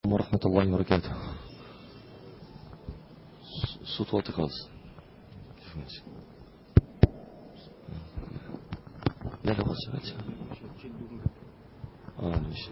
ورحمة الله وبركاته. صوت واطي خالص. لا لا خالص ماشي.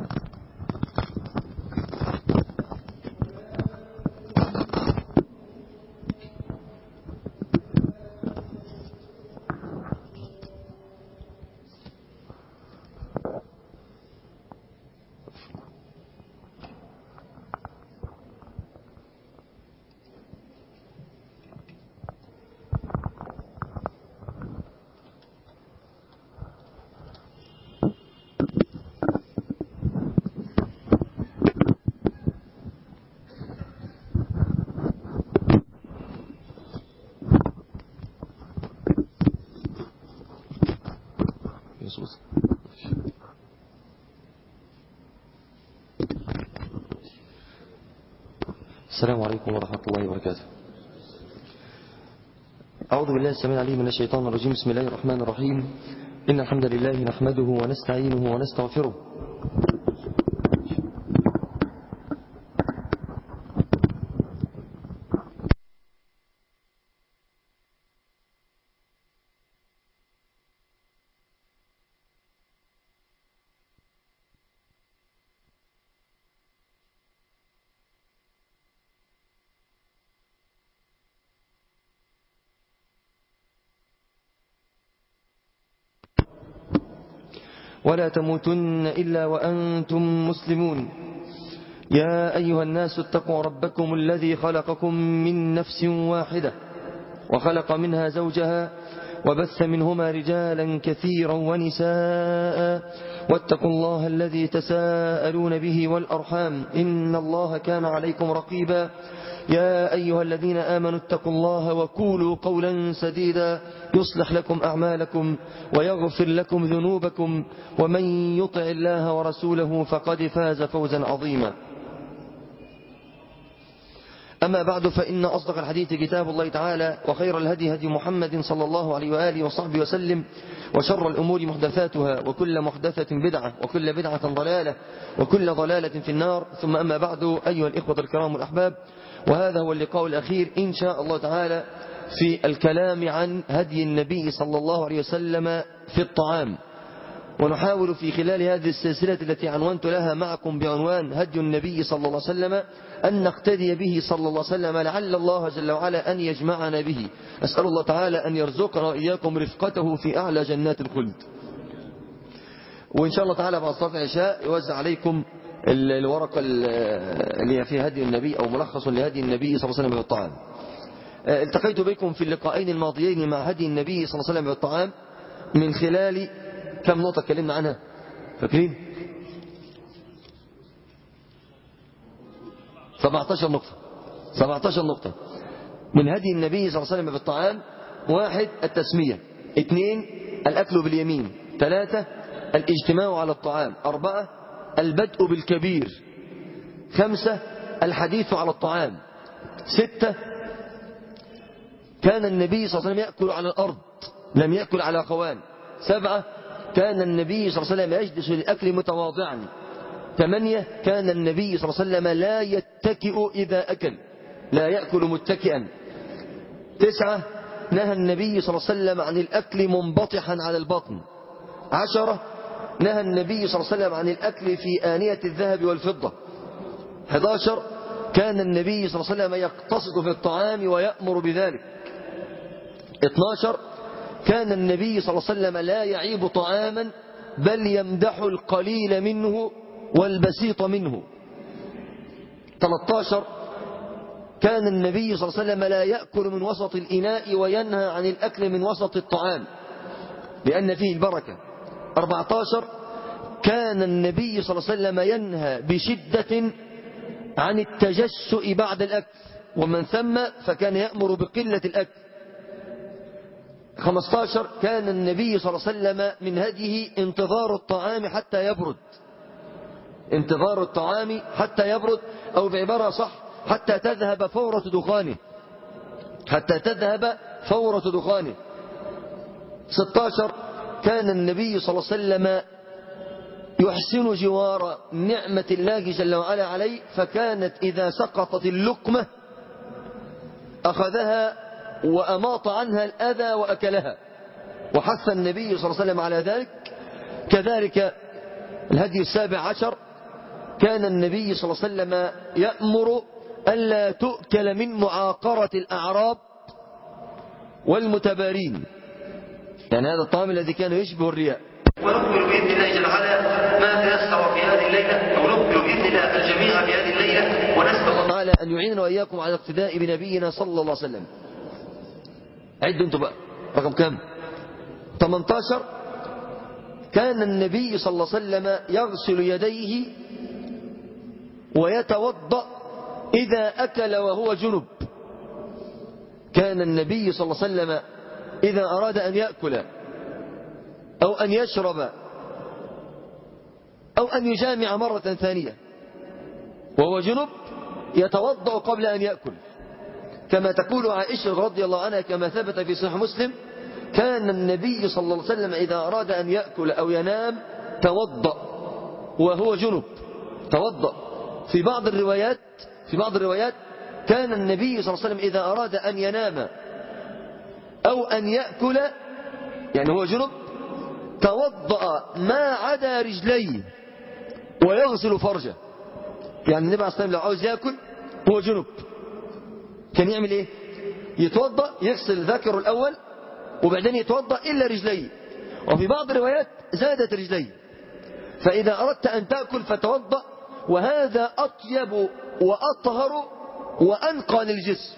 السلام عليكم ورحمة الله وبركاته. أعوذ بالله السميع العليم من الشيطان الرجيم. بسم الله الرحمن الرحيم. إن الحمد لله نحمده ونستعينه ونستغفره ولا تموتن إلا وأنتم مسلمون. يا أيها الناس اتقوا ربكم الذي خلقكم من نفس واحدة وخلق منها زوجها وبث منهما رجالا كثيرا ونساء واتقوا الله الذي تساءلون به والأرحام إن الله كان عليكم رقيبا. يا أيها الذين آمنوا اتقوا الله وقولوا قولا سديدا يصلح لكم أعمالكم ويغفر لكم ذنوبكم ومن يطع الله ورسوله فقد فاز فوزا عظيما. أما بعد فإن أصدق الحديث كتاب الله تعالى وخير الهدي هدي محمد صلى الله عليه وآله وصحبه وسلم وشر الأمور محدثاتها وكل محدثة بدعة وكل بدعة ضلالة وكل ضلالة في النار. ثم أما بعد أيها الإخوة الكرام الأحباب، وهذا هو اللقاء الأخير إن شاء الله تعالى في الكلام عن هدي النبي صلى الله عليه وسلم في الطعام، ونحاول في خلال هذه السلسلة التي عنونت لها معكم بعنوان هدي النبي صلى الله عليه وسلم أن نقتدي به صلى الله عليه وسلم، لعل الله جل وعلا أن يجمعنا به. أسأل الله تعالى أن يرزقنا إياكم رفقته في أعلى جنات الخلد. وإن شاء الله تعالى بعد صلاة العشاء يوزع عليكم الورقة اللي هي فيها هدي النبي أو ملخص لهدي النبي صلى الله عليه وسلم بالطعام. التقيت بكم في اللقاءين الماضيين مع هدي النبي صلى الله عليه وسلم بالطعام من خلال كم نقطة اتكلمنا عنها؟ فاكرين؟ 17 نقطة من هدي النبي صلى الله عليه وسلم بالطعام. 1 التسمية، 2 الأكل باليمين، 3 الاجتماع على الطعام، 4 البدء بالكبير، 5 الحديث على الطعام، 6 كان النبي صلى الله عليه وسلم يأكل على الأرض لم يأكل على خوان، 7 كان النبي صلى الله عليه وسلم يجلس للأكل متواضعا، 8 كان النبي صلى الله عليه وسلم لا يتكئ إذا أكل، لا يأكل متكئا، 9 نهى النبي صلى الله عليه وسلم عن الأكل منبطحا على البطن، 10 نهى النبي صلى الله عليه وسلم عن الأكل في آنية الذهب والفضة، 11 كان النبي صلى الله عليه وسلم يقتصد في الطعام ويأمر بذلك، 12 كان النبي صلى الله عليه وسلم لا يعيب طعاما بل يمدح القليل منه والبسيط منه، 13 كان النبي صلى الله عليه وسلم لا يأكل من وسط الإناء وينهى عن الأكل من وسط الطعام لأن فيه البركة، 14 كان النبي صلى الله عليه وسلم ينهى بشدة عن التجسؤ بعد الأكل ومن ثم فكان يأمر بقلة الأكل، 15 كان النبي صلى الله عليه وسلم من هديه انتظار الطعام حتى يبرد، انتظار الطعام حتى يبرد، أو بعبارة صح حتى تذهب فورة دخانه، حتى تذهب فورة دخانه، 16 كان النبي صلى الله عليه وسلم يحسن جوار نعمة الله جل وعلا عليه، فكانت إذا سقطت اللقمة أخذها وأماط عنها الأذى وأكلها، وحث النبي صلى الله عليه وسلم على ذلك. كذلك الهدي 17 كان النبي صلى الله عليه وسلم يأمر ألا تؤكل من معاقرة الأعراب والمتبارين، يعني هذا الطعام الذي كان يشبه الرياء. ونقبل بإذن الله جل وعلا ما تيسر في هذه الليلة، أو نقبل بإذن الله الجميع في هذه الليلة، ونسأل الله تعالى أن يعيننا وإياكم على اقتداء بنبينا صلى الله عليه وسلم. عدوا انتم بقى رقم كام؟ 18. كان النبي صلى الله عليه وسلم يغسل يديه ويتوضأ إذا أكل وهو جنب. كان النبي صلى الله عليه وسلم إذا أراد أن يأكل أو أن يشرب أو أن يجامع مرة ثانية وهو جنب يتوضأ قبل أن يأكل، كما تقول عائشة رضي الله عنها كما ثبت في صحيح مسلم: كان النبي صلى الله عليه وسلم إذا أراد أن يأكل أو ينام توضأ وهو جنب. توضأ. في بعض الروايات كان النبي صلى الله عليه وسلم إذا أراد أن ينام أو أن يأكل يعني هو جنب توضأ ما عدا رجليه ويغسل فرجه. يعني النبي عليه الصلاة والسلام لو عاوز يأكل هو جنب كان يعمل إيه؟ يتوضأ، يغسل ذكره الأول وبعدين يتوضأ إلا رجليه، وفي بعض الروايات زادت رجليه. فإذا أردت أن تأكل فتوضأ، وهذا أطيب وأطهر وأنقى للجسم.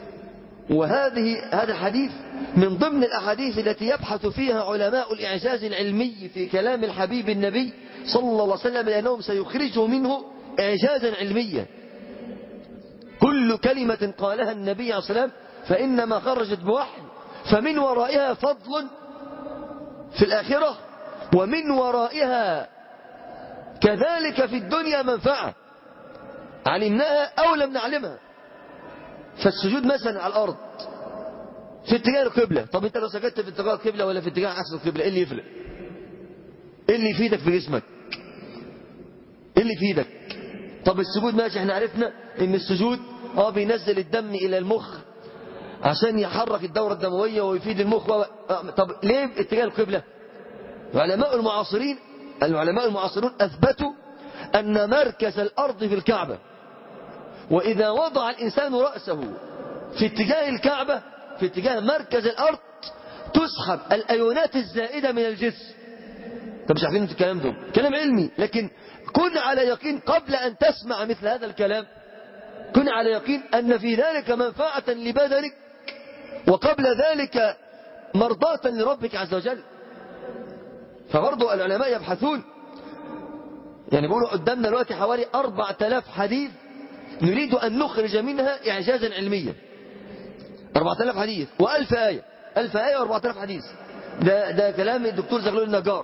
هذا الحديث من ضمن الأحاديث التي يبحث فيها علماء الإعجاز العلمي في كلام الحبيب النبي صلى الله عليه وسلم، لأنهم سيخرجوا منه إعجازا علميا. كل كلمة قالها النبي عليه الصلاة والسلام فإنما خرجت بوحي، فمن ورائها فضل في الآخرة، ومن ورائها كذلك في الدنيا منفعة علمناها أو لم نعلمها. فالسجود مثلا على الأرض في اتجاه القبلة، طب انت لو سجدت في اتجاه القبلة ولا في اتجاه عكس القبلة ايه اللي يفرق؟ ايه اللي يفيدك في جسمك؟ ايه اللي يفيدك؟ طب السجود ماشي، احنا عرفنا ان السجود بينزل الدم الى المخ عشان يحرك الدورة الدموية ويفيد المخ طب ليه اتجاه القبلة؟ العلماء المعاصرون اثبتوا ان مركز الارض في الكعبة، واذا وضع الانسان رأسه في اتجاه الكعبة في اتجاه مركز الارض تسحب الايونات الزائدة من الجسم. طب مش عارفين الكلام ده كلام علمي، لكن كن على يقين قبل ان تسمع مثل هذا الكلام، كن على يقين ان في ذلك منفعة لبدنك، وقبل ذلك مرضاة لربك عز وجل. فبرضو العلماء يبحثون، يعني بيقولوا قدامنا دلوقتي حوالي 4000 حديث نريد أن نخرج منها إعجازا علميا. 4000 حديث و1000 آية، 1000 آية و4000 حديث. ده كلام الدكتور زغلول النجار.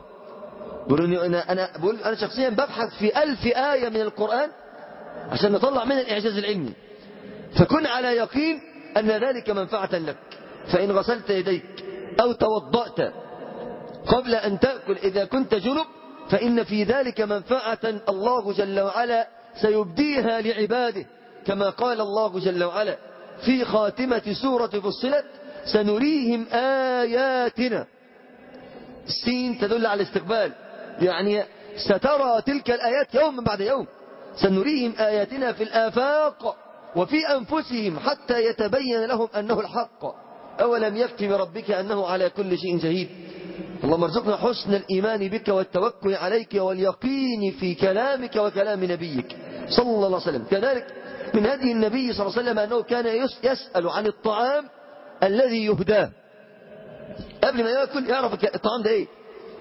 أنا شخصيا ببحث في 1000 آية من القرآن عشان نطلع منها الإعجاز العلمي. فكن على يقين أن ذلك منفعة لك. فإن غسلت يديك أو توضأت قبل أن تأكل إذا كنت جنب فإن في ذلك منفعة الله جل وعلا سيبديها لعباده، كما قال الله جل وعلا في خاتمة سورة فصلت: سنريهم آياتنا. السين تدل على الاستقبال، يعني سترى تلك الآيات يوم بعد يوم. سنريهم آياتنا في الآفاق وفي أنفسهم حتى يتبين لهم أنه الحق، أولم يكف بربك أنه على كل شيء شهيد. اللهم ارزقنا حسن الإيمان بك والتوكل عليك واليقين في كلامك وكلام نبيك صلى الله عليه وسلم. كذلك من هدي النبي صلى الله عليه وسلم أنه كان يسأل عن الطعام الذي يهداه قبل ما يأكل، يعرف الطعام ده إيه.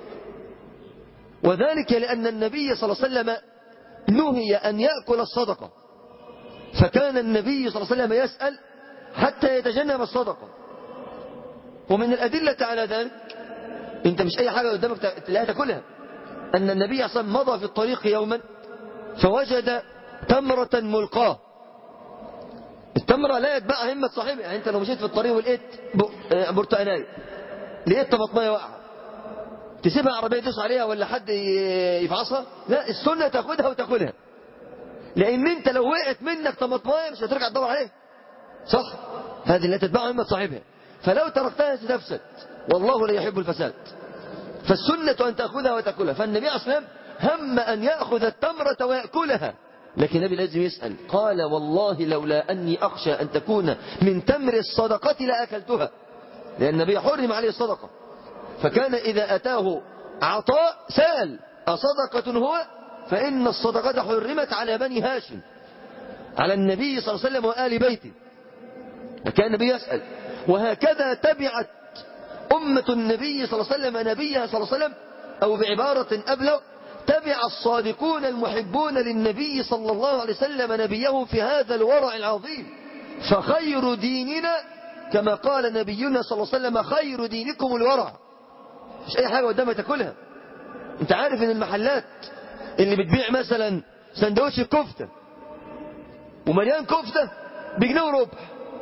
وذلك لأن النبي صلى الله عليه وسلم نهي أن يأكل الصدقة، فكان النبي صلى الله عليه وسلم يسأل حتى يتجنب الصدقة. ومن الأدلة على ذلك، انت مش اي حاجة قدامك تلاقيها تاكلها، ان النبي صلى الله عليه وسلم مضى في الطريق يوما فوجد تمرة ملقاة. التمرة لا يتبعها همة صاحبها، يعني انت لو مشيت في الطريق ولقيت برتقانية، لقيت طماطمية واقعة، تسيبها عربية تدوس عليها ولا حد يفعصها؟ لا، السنة تاخدها وتاكلها، لأن أنت لو وقعت منك طماطماية مش هترجع تدور عليها، صح؟ هذه اللي تتبعها همة صاحبها، فلو تركتها ستفسد، والله لا يحب الفساد. فالسنة أن تأخذها وتأكلها. فالنبي عليه الصلاة والسلام هم أن يأخذ التمرة ويأكلها، لكن النبي لازم يسأل، قال والله لولا أني أخشى أن تكون من تمر الصدقة لأكلتها، لأن النبي حرم عليه الصدقة، فكان إذا أتاه عطاء سأل أصدقة هو؟ فإن الصدقة حرمت على بني هاشم، على النبي صلى الله عليه وسلم وآل بيته، فكان النبي يسأل. وهكذا تبعت أمة النبي صلى الله عليه وسلم نبيها صلى الله عليه وسلم، أو بعبارة أبلغ، تبع الصادقون المحبون للنبي صلى الله عليه وسلم نبيهم في هذا الورع العظيم. فخير ديننا كما قال نبينا صلى الله عليه وسلم خير دينكم الورع. مش أي حاجة قدامك تاكلها. أنت عارف إن المحلات اللي بتبيع مثلا سندوتش الكفتة ومليان كفتة بجنيه وربع،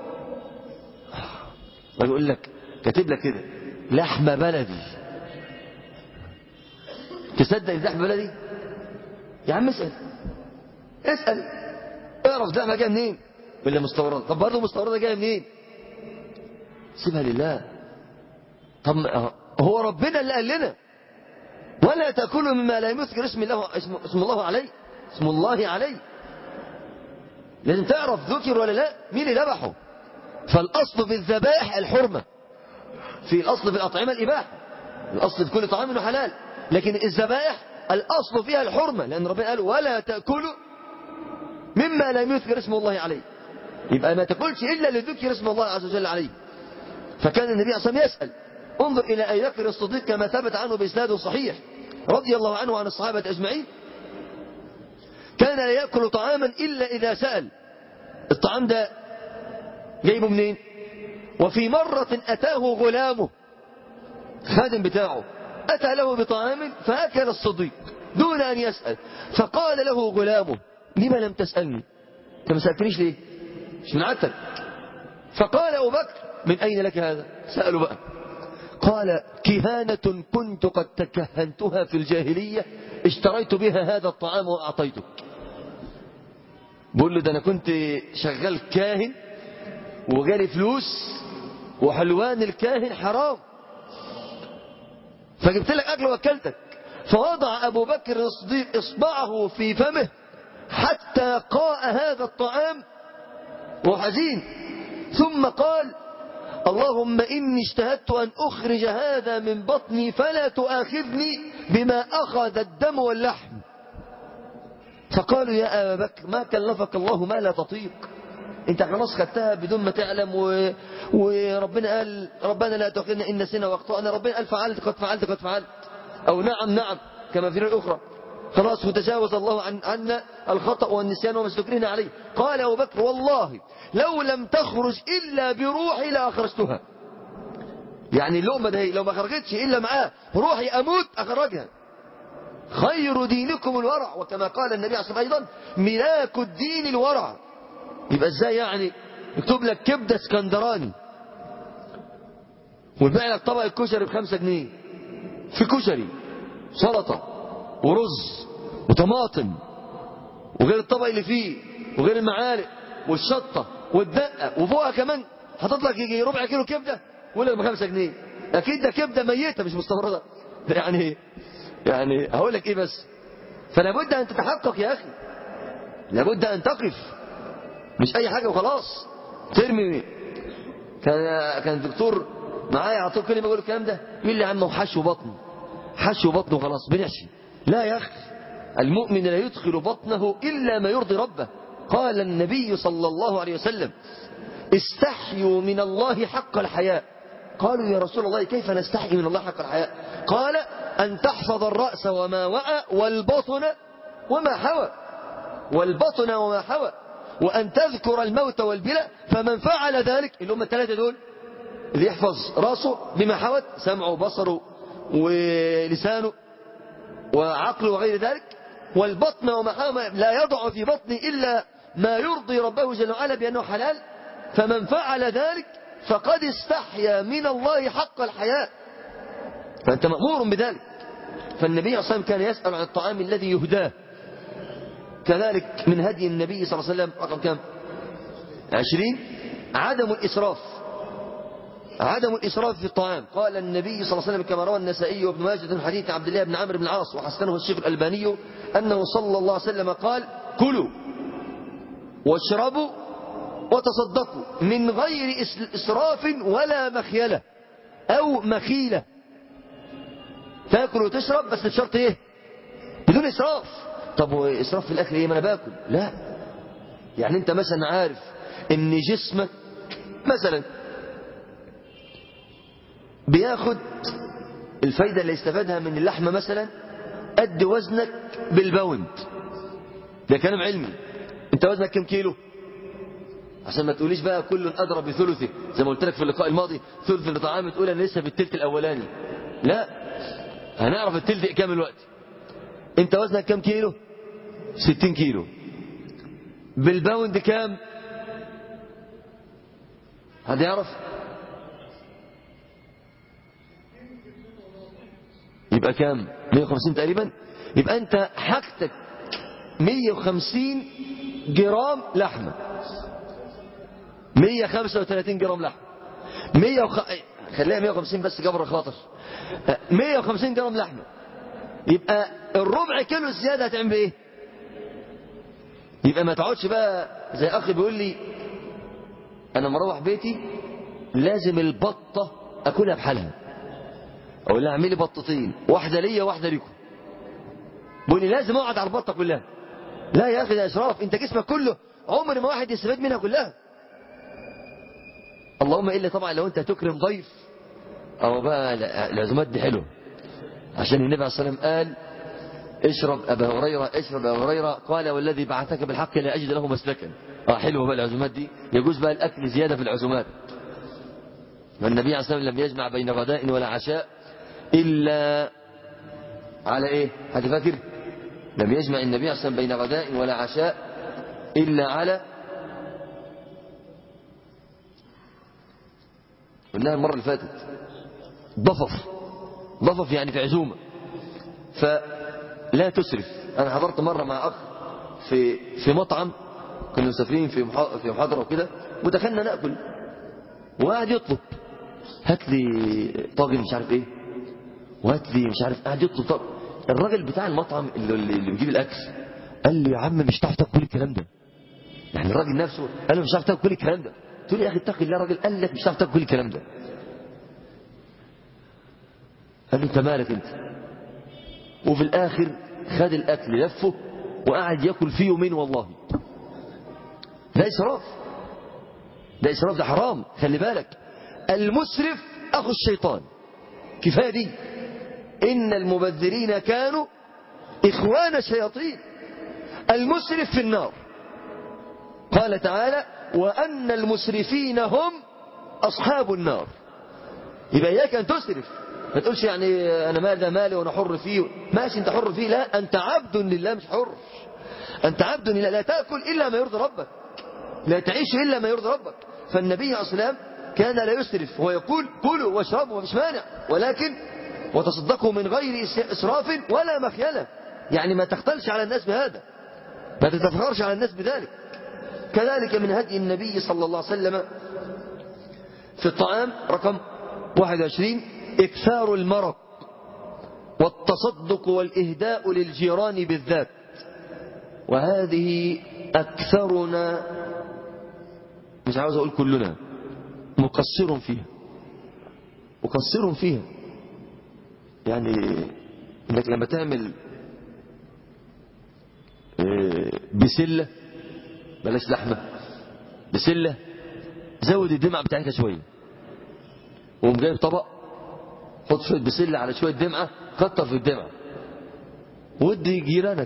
ويقول لك كاتب لك كده لحمة بلدي، تصدق ان لحمة بلدي؟ يا عم اسأل اعرف لحمة جايه منين ولا مستوردة. طب برضه مستوردة جايه منين؟ سيبها لله. طب هو ربنا اللي قال لنا ولا تأكلوا مما لا يذكر اسم الله عليه، اسم الله عليه. لازم تعرف ذكر ولا لا، مين اللي ذبحه. فالأصل في الذبائح الحرمة، في الأصل في الأطعمة الإباحة، الأصل في كل طعام إنه حلال، لكن الذبائح الأصل فيها الحرمة، لأن ربنا قال ولا تأكلوا مما لا يذكر اسم الله عليه، يبقى ما تأكلش إلا لذكر اسم الله عز وجل عليه. فكان النبي عليه الصلاة والسلام يسأل. انظر إلى أبي بكر الصديق كما ثبت عنه بإسناد صحيح رضي الله عنه وعن الصحابة أجمعين، كان لا يأكل طعاما إلا إذا سأل. الطعام ده جايبه منين؟ وفي مرة أتاه غلامه، خادم بتاعه، أتى له بطعام فأكل الصديق دون أن يسأل، فقال له غلامه لما لم تسألني؟ أنت ما سألتنيش ليه؟ مش من عادتك. فقال أبو بكر من أين لك هذا؟ سألوا بقى. قال كهانة كنت قد تكهنتها في الجاهلية اشتريت بها هذا الطعام وأعطيتك. بقول له ده أنا كنت شغال كاهن وجالي فلوس وحلوان الكاهن حرام، فجبت لك أكل وأكلتك. فوضع أبو بكر الصديق إصبعه في فمه حتى قاء هذا الطعام وحزين، ثم قال اللهم إني اجتهدت أن أخرج هذا من بطني فلا تؤاخذني بما أخذ الدم واللحم. فقالوا يا أبا بكر ما كلفك الله ما لا تطيق، انت خلاص خدتها بدون ما تعلم وربنا قال ربنا لا تؤاخذنا إن نسينا واخطأنا، ربنا قال فعلت قد فعلت، أو نعم كما في الرواية الأخرى، خلاص وتجاوز الله عنا الخطأ والنسيان وما استكرهنا عليه. قال أبو بكر والله لو لم تخرج إلا بروحي لأخرجتها، يعني اللقمة ده لو ما خرجتش إلا معاه روحي أموت أخرجها. خير دينكم الورع، وكما قال النبي عليه الصلاة والسلام أيضا ملاك الدين الورع. يبقى ازاي يعني يكتب لك كبدة اسكندراني ويبيع لك طبق الكشري ب5 جنيه، في كشري سلطة ورز وطماطم وغير الطبق اللي فيه وغير المعالق والشطة والدقة وفوقها كمان حاطط لك يجي ربع كيلو كبدة ويقول لك ب5 جنيه. اكيد ده كبدة ميتة مش مستوردة. يعني هقول لك ايه بس. فلا بد ان تتحقق يا اخي، لابد ان تقف، مش اي حاجة وخلاص ترمي. كان الدكتور معايا على طول كل ما اقول الكلام ده يقول لي يا عم وحشو بطنه وخلاص بنحشي. لا يا اخي، المؤمن لا يدخل بطنه الا ما يرضي ربه. قال النبي صلى الله عليه وسلم استحيوا من الله حق الحياء. قالوا يا رسول الله كيف نستحي من الله حق الحياء؟ قال أن تحفظ الرأس وما وعى والبطن وما حوى وأن تذكر الموت والبلى، فمن فعل ذلك اللي هم الثلاثة دول، اللي يحفظ رأسه بما حوت سمعه وبصره ولسانه وعقله وغير ذلك، والبطن وما حوى لا يضع في بطنه إلا ما يرضي ربه جل وعلا بأنه حلال، فمن فعل ذلك فقد استحيا من الله حق الحياء. فأنت مأمور بذلك. فالنبي صلى الله عليه وسلم كان يسأل عن الطعام الذي يهداه. كذلك من هدي النبي صلى الله عليه وسلم رقم كم؟ 20 عدم الإسراف. عدم الإسراف في الطعام. قال النبي صلى الله عليه وسلم كما روى النسائي وابن ماجه من حديث عبد الله بن عمرو بن العاص وحسنه الشيخ الألباني أنه صلى الله عليه وسلم قال: كلوا واشربوا وتصدقوا من غير إسراف ولا مخيلة أو مخيلة. تاكل وتشرب بس بشرط ايه؟ بدون إسراف. طب وإسراف في الأكل ايه؟ ما أنا باكل. لا، يعني أنت مثلا عارف إن جسمك مثلا بياخد الفايدة اللي يستفادها من اللحمة مثلا قد وزنك بالباوند. ده كلام علمي. انت وزنك كم كيلو؟ عشان ما تقوليش بقى كل أدرى بثلثه زي ما قلت لك في اللقاء الماضي، ثلث لطعام تقول انا لسه في الثلث الاولاني. لا، هنعرف الثلث كام الوقت. انت وزنك كم كيلو؟ 60 كيلو. بالباوند كام؟ حد يعرف؟ يبقى كام؟ 150 تقريبا. يبقى انت حاجتك 150 جرام لحمة، 135 جرام لحمة، خليها 150 بس جبر خاطر، 150 جرام لحمة. يبقى الربع كيلو زيادة هتعمل ايه؟ يبقى ما تقعدش بقى زي اخي بيقول لي انا مروح بيتي لازم البطة اكلها بحالها. اقول لها اعملي بطتين، واحدة ليا واحدة ليكم. بيقول لي لازم اقعد على البطة كلها. لا يا اخي، ده اسراف. انت جسمك كله عمر ما واحد يستفاد منها كلها. اللهم الا طبعا لو انت هتكرم ضيف او بقى العزومات دي حلوه. عشان النبي عليه الصلاه والسلام قال: اشرب ابا هريره، اشرب ابا هريره، قال والذي بعثك بالحق لا اجد له مسلكا. حلوه بقى العزومات دي، يجوز بقى الاكل زياده في العزومات. والنبي عليه الصلاه والسلام لم يجمع بين غداء ولا عشاء الا على ايه؟ حد فاكر؟ لم يجمع النبي عليه الصلاه والسلام بين غداء ولا عشاء الا على، قلناها المره اللي فاتت، ضفف يعني في عزومه. فلا تسرف. انا حضرت مره مع اخ في مطعم، كنا مسافرين في محاضره وكده، ودخلنا ناكل وقعد يطلب: هات لي طاجن مش عارف ايه، وهات لي مش عارف، قاعد يطلب طاجن. الراجل بتاع المطعم اللي بيجيب الاكل قال لي: يا عم مش هتعرف تاكل كل الكلام ده. يعني الراجل نفسه قال له: مش هتعرف تاكل كل الكلام ده. قلت له: يا اخي اتقي الله، الراجل قال لك مش هتعرف تاكل كل الكلام ده. قال له: انت مالك انت؟ وفي الاخر خد الاكل لفه وقعد ياكل فيه يومين. والله ده اسراف، ده اسراف، ده حرام. خلي بالك، المسرف اخو الشيطان. كفايه دي. ان المبذرين كانوا اخوان الشياطين. المسرف في النار. قال تعالى: وان المسرفين هم اصحاب النار. يبقى اياك ان تسرف. ما تقولش يعني انا مال ده مالي وانا حر فيه. ماشي، انت حر فيه. لا، انت عبد لله مش حر. انت عبد لله. لا تاكل الا ما يرضي ربك، لا تعيش الا ما يرضي ربك. فالنبي عليه الصلاه والسلام كان لا يسرف، هو يقول: كلوا واشربوا مش مانع، ولكن وتصدقوا من غير اسراف ولا مخيله. يعني ما تختلش على الناس بهذا، ما تتفخرش على الناس بذلك. كذلك من هدي النبي صلى الله عليه وسلم في الطعام رقم 21: إكثار المرق والتصدق والإهداء للجيران بالذات. وهذه أكثرنا، مش عاوز أقول كلنا، مقصر فيها. يعني إنك لما تعمل بسلة، بلاش لحمة، بسلة، زود الدمعة بتاعتها شوية، وقوم جايب طبق، حط شوية بسلة على شوية دمعة، كتر في الدمعة ودي جيرانك.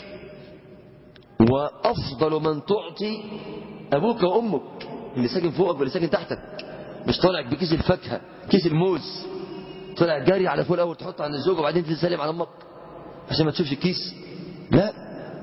وأفضل من تعطي أبوك وأمك، اللي ساكن فوقك واللي ساكن تحتك. مش طالع بكيس الفاكهة، كيس الموز، طالع جاري على فوق الأول تحطه عند الزوجة وبعدين تسلم على أمك عشان ما تشوفش الكيس. لا،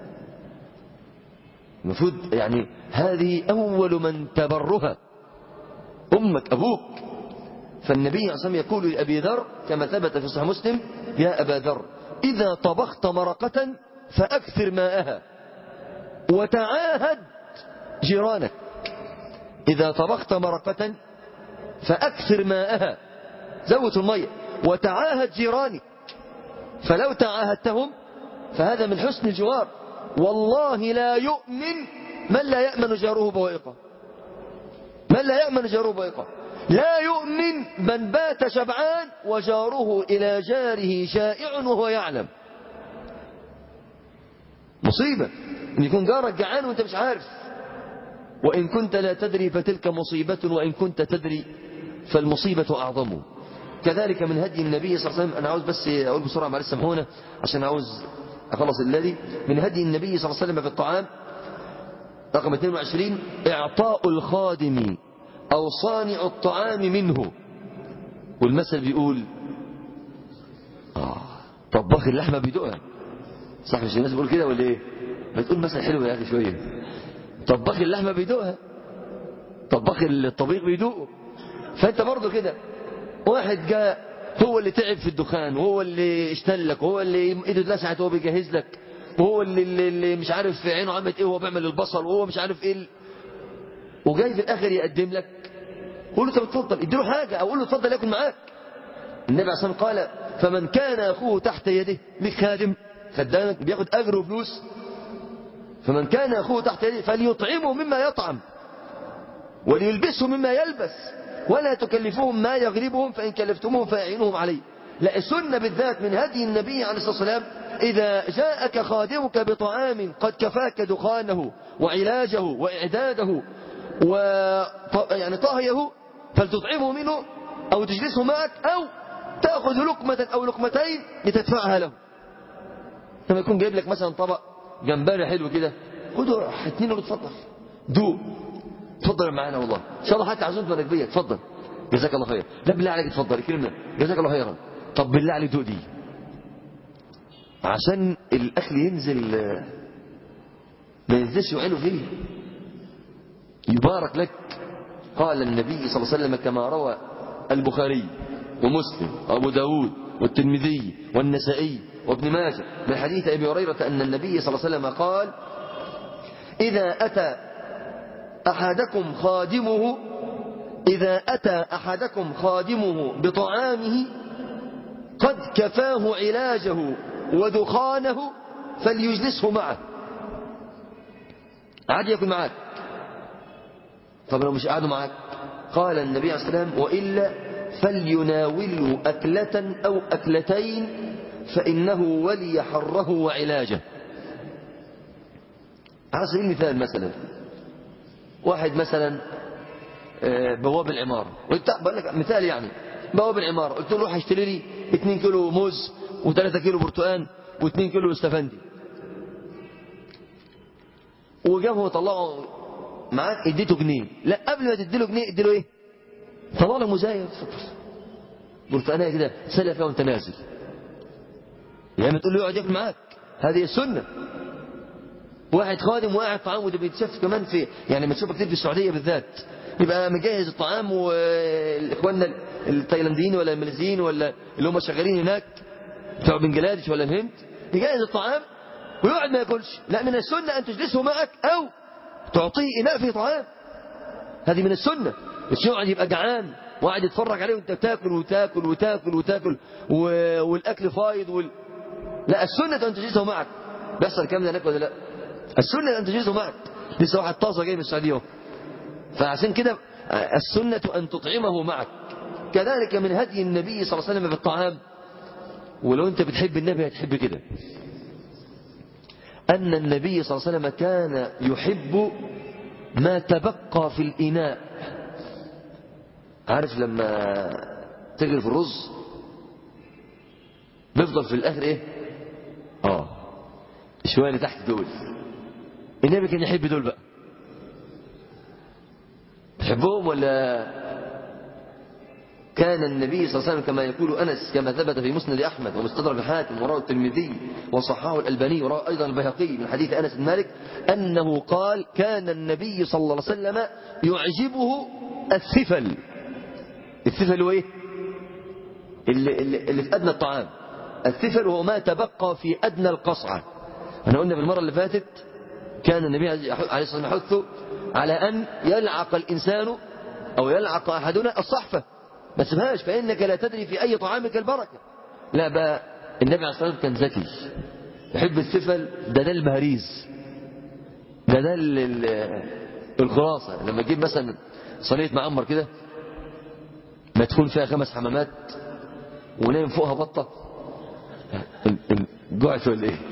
المفروض يعني هذه أول من تبرها أمك أبوك. فالنبي صلى الله عليه وسلم يقول لأبي ذر كما ثبت في صحيح مسلم: يا أبا ذر، إذا طبخت مرقة فأكثر ماءها وتعاهد جيرانك. إذا طبخت مرقة فأكثر ماءها، زود المية، وتعاهد جيرانك، فلو تعاهدتهم فهذا من حسن الجوار. والله لا يؤمن من لا يأمن جاره بوائقه. من لا يأمن جاره بوائقه. لا يؤمن من بات شبعان وجاره إلى جاره جائع وهو يعلم. مصيبة إن يكون جارك جعان وأنت مش عارف. وإن كنت لا تدري فتلك مصيبة، وإن كنت تدري فالمصيبة أعظم. كذلك من هدي النبي صلى الله عليه وسلم، أنا عاوز بس أقول بسرعة معلش سامحونا عشان عاوز أخلص الليلي. من هدي النبي صلى الله عليه وسلم في الطعام رقم 22 إعطاء الخادم أو صانع الطعام منه. والمثل بيقول طباخ اللحمة بيدوقها، صح مش الناس بيقول كده ولا إيه؟ ما تقول مثل حلو يا أخي شوية. طباخ اللحمة بيدوقها، طباخ الطبيخ بيدوقه. فأنت برضه كده واحد جاء هو اللي تعب في الدخان، وهو اللي اشتلك، وهو اللي ايده اتلسعت وهو بيجهز لك، وهو اللي مش عارف في عينه عملت ايه وهو بيعمل البصل، وهو مش عارف ايه وجاي في الاخر يقدم لك. قول له طب اتفضل، اديله حاجه او قول له اتفضل ياكل معاك. النبي عليه الصلاه والسلام قال فمن كان اخوه تحت يده، ليك خادم خدامك بياخد اجر وفلوس، فمن كان اخوه تحت يده فليطعمه مما يطعم وليلبسه مما يلبس ولا تكلفوهم ما يغلبهم، فإن كلفتموهم فأعينوهم عليه. لا، السنة بالذات من هدي النبي عليه الصلاة والسلام إذا جاءك خادمك بطعام قد كفاك دخانه وعلاجه وإعداده يعني طهيه، فلتطعمه منه أو تجلسه معك أو تأخذ لقمة أو لقمتين لتدفعها له. لما يكون جايب لك مثلا طبق جمبري حلو كده، خده اتنين وتفضل دوق، اتفضل معانا والله ان شاء الله حتى عزومتنا نكبيه، اتفضل جزاك الله خير، لا بالله عليك اتفضل اكرمنا جزاك الله خيرا. طب بالله عليك دوق دي عشان الاكل ينزل ما ينزلش وعينه فيه، يبارك لك. قال النبي صلى الله عليه وسلم كما روى البخاري ومسلم وابو داود والترمذي والنسائي وابن ماجه من حديث ابي هريره ان النبي صلى الله عليه وسلم قال إذا أتى أحدكم خادمه بطعامه قد كفاه علاجه ودخانه فليجلسه معه. عاد يأكل معك. طب لو مش قعدوا معك، قال النبي عليه الصلاة والسلام وإلا فليناوله أكلة أو أكلتين فإنه ولي حره وعلاجه. على سبيل المثال مثلا واحد مثلا بواب العمارة، بقول لك مثال يعني بواب العمارة، قلت له روح اشتري لي 2 كيلو موز و3 كيلو برتقان و2 كيلو استفندي، وجابه وطلعه معاك اديته جنيه. لا، قبل ما تديله جنيه اديله ايه؟ طلع له مزايا برتقانيه كده سلق فيها وانت نازل، يعني تقول له يقعد ياكل معاك. هذه السنه. واحد خادم وقاعد طعام، وده بيتشاف كمان في يعني بتشوفها كتير في السعوديه بالذات، يبقى مجهز الطعام واخواننا التايلانديين ولا الماليزيين ولا اللي هم شغالين هناك بتوع بنجلاديش ولا الهند، يجهز الطعام ويقعد ما ياكلش. لا، من السنه ان تجلسه معك او تعطيه اناء فيه طعام. هذه من السنه، مش يقعد يبقى جعان وقاعد يتفرج عليه وانت بتاكل وتاكل وتاكل وتاكل والاكل فايض لا، السنه ان تجلسه معك. بيحصل الكلام ده هناك ولا لا؟ السنه ان تجلسه معك. لسه واحد طازه جاي من السعوديه اهو، فعشان كده السنه ان تطعمه معك. كذلك من هدي النبي صلى الله عليه وسلم في الطعام، ولو انت بتحب النبي هتحب كده، أن النبي صلى الله عليه وسلم كان يحب ما تبقى في الإناء. عارف لما تجري في الرز بيفضل في الآخر إيه؟ شوية اللي تحت دول. النبي كان يحب دول بقى. تحبهم ولا؟ كان النبي صلى الله عليه وسلم كما يقول أنس كما ثبت في مسند أحمد ومستدرك حاتم ورواه الترمذي وصححه الألباني ورواه أيضا البيهقي من حديث أنس بن مالك أنه قال كان النبي صلى الله عليه وسلم يعجبه الثفل. الثفل هو إيه؟ اللي في أدنى الطعام، الثفل وهو ما تبقى في أدنى القصعة. احنا قلنا في المرة اللي فاتت كان النبي عليه الصلاة والسلام يحث على أن يلعق الإنسان أو يلعق أحدنا الصحفة، ما سبهاش، فإنك لا تدري في أي طعامك البركة. لا بقى، النبي عليه الصلاة والسلام كان ذكي، يحب الثفل، ده البهاريز، ده الخلاصة. لما تجيب مثلا صينية معمر كده مدفون فيها 5 حمامات ونايم فوقها بطة، جوعت ولا ايه؟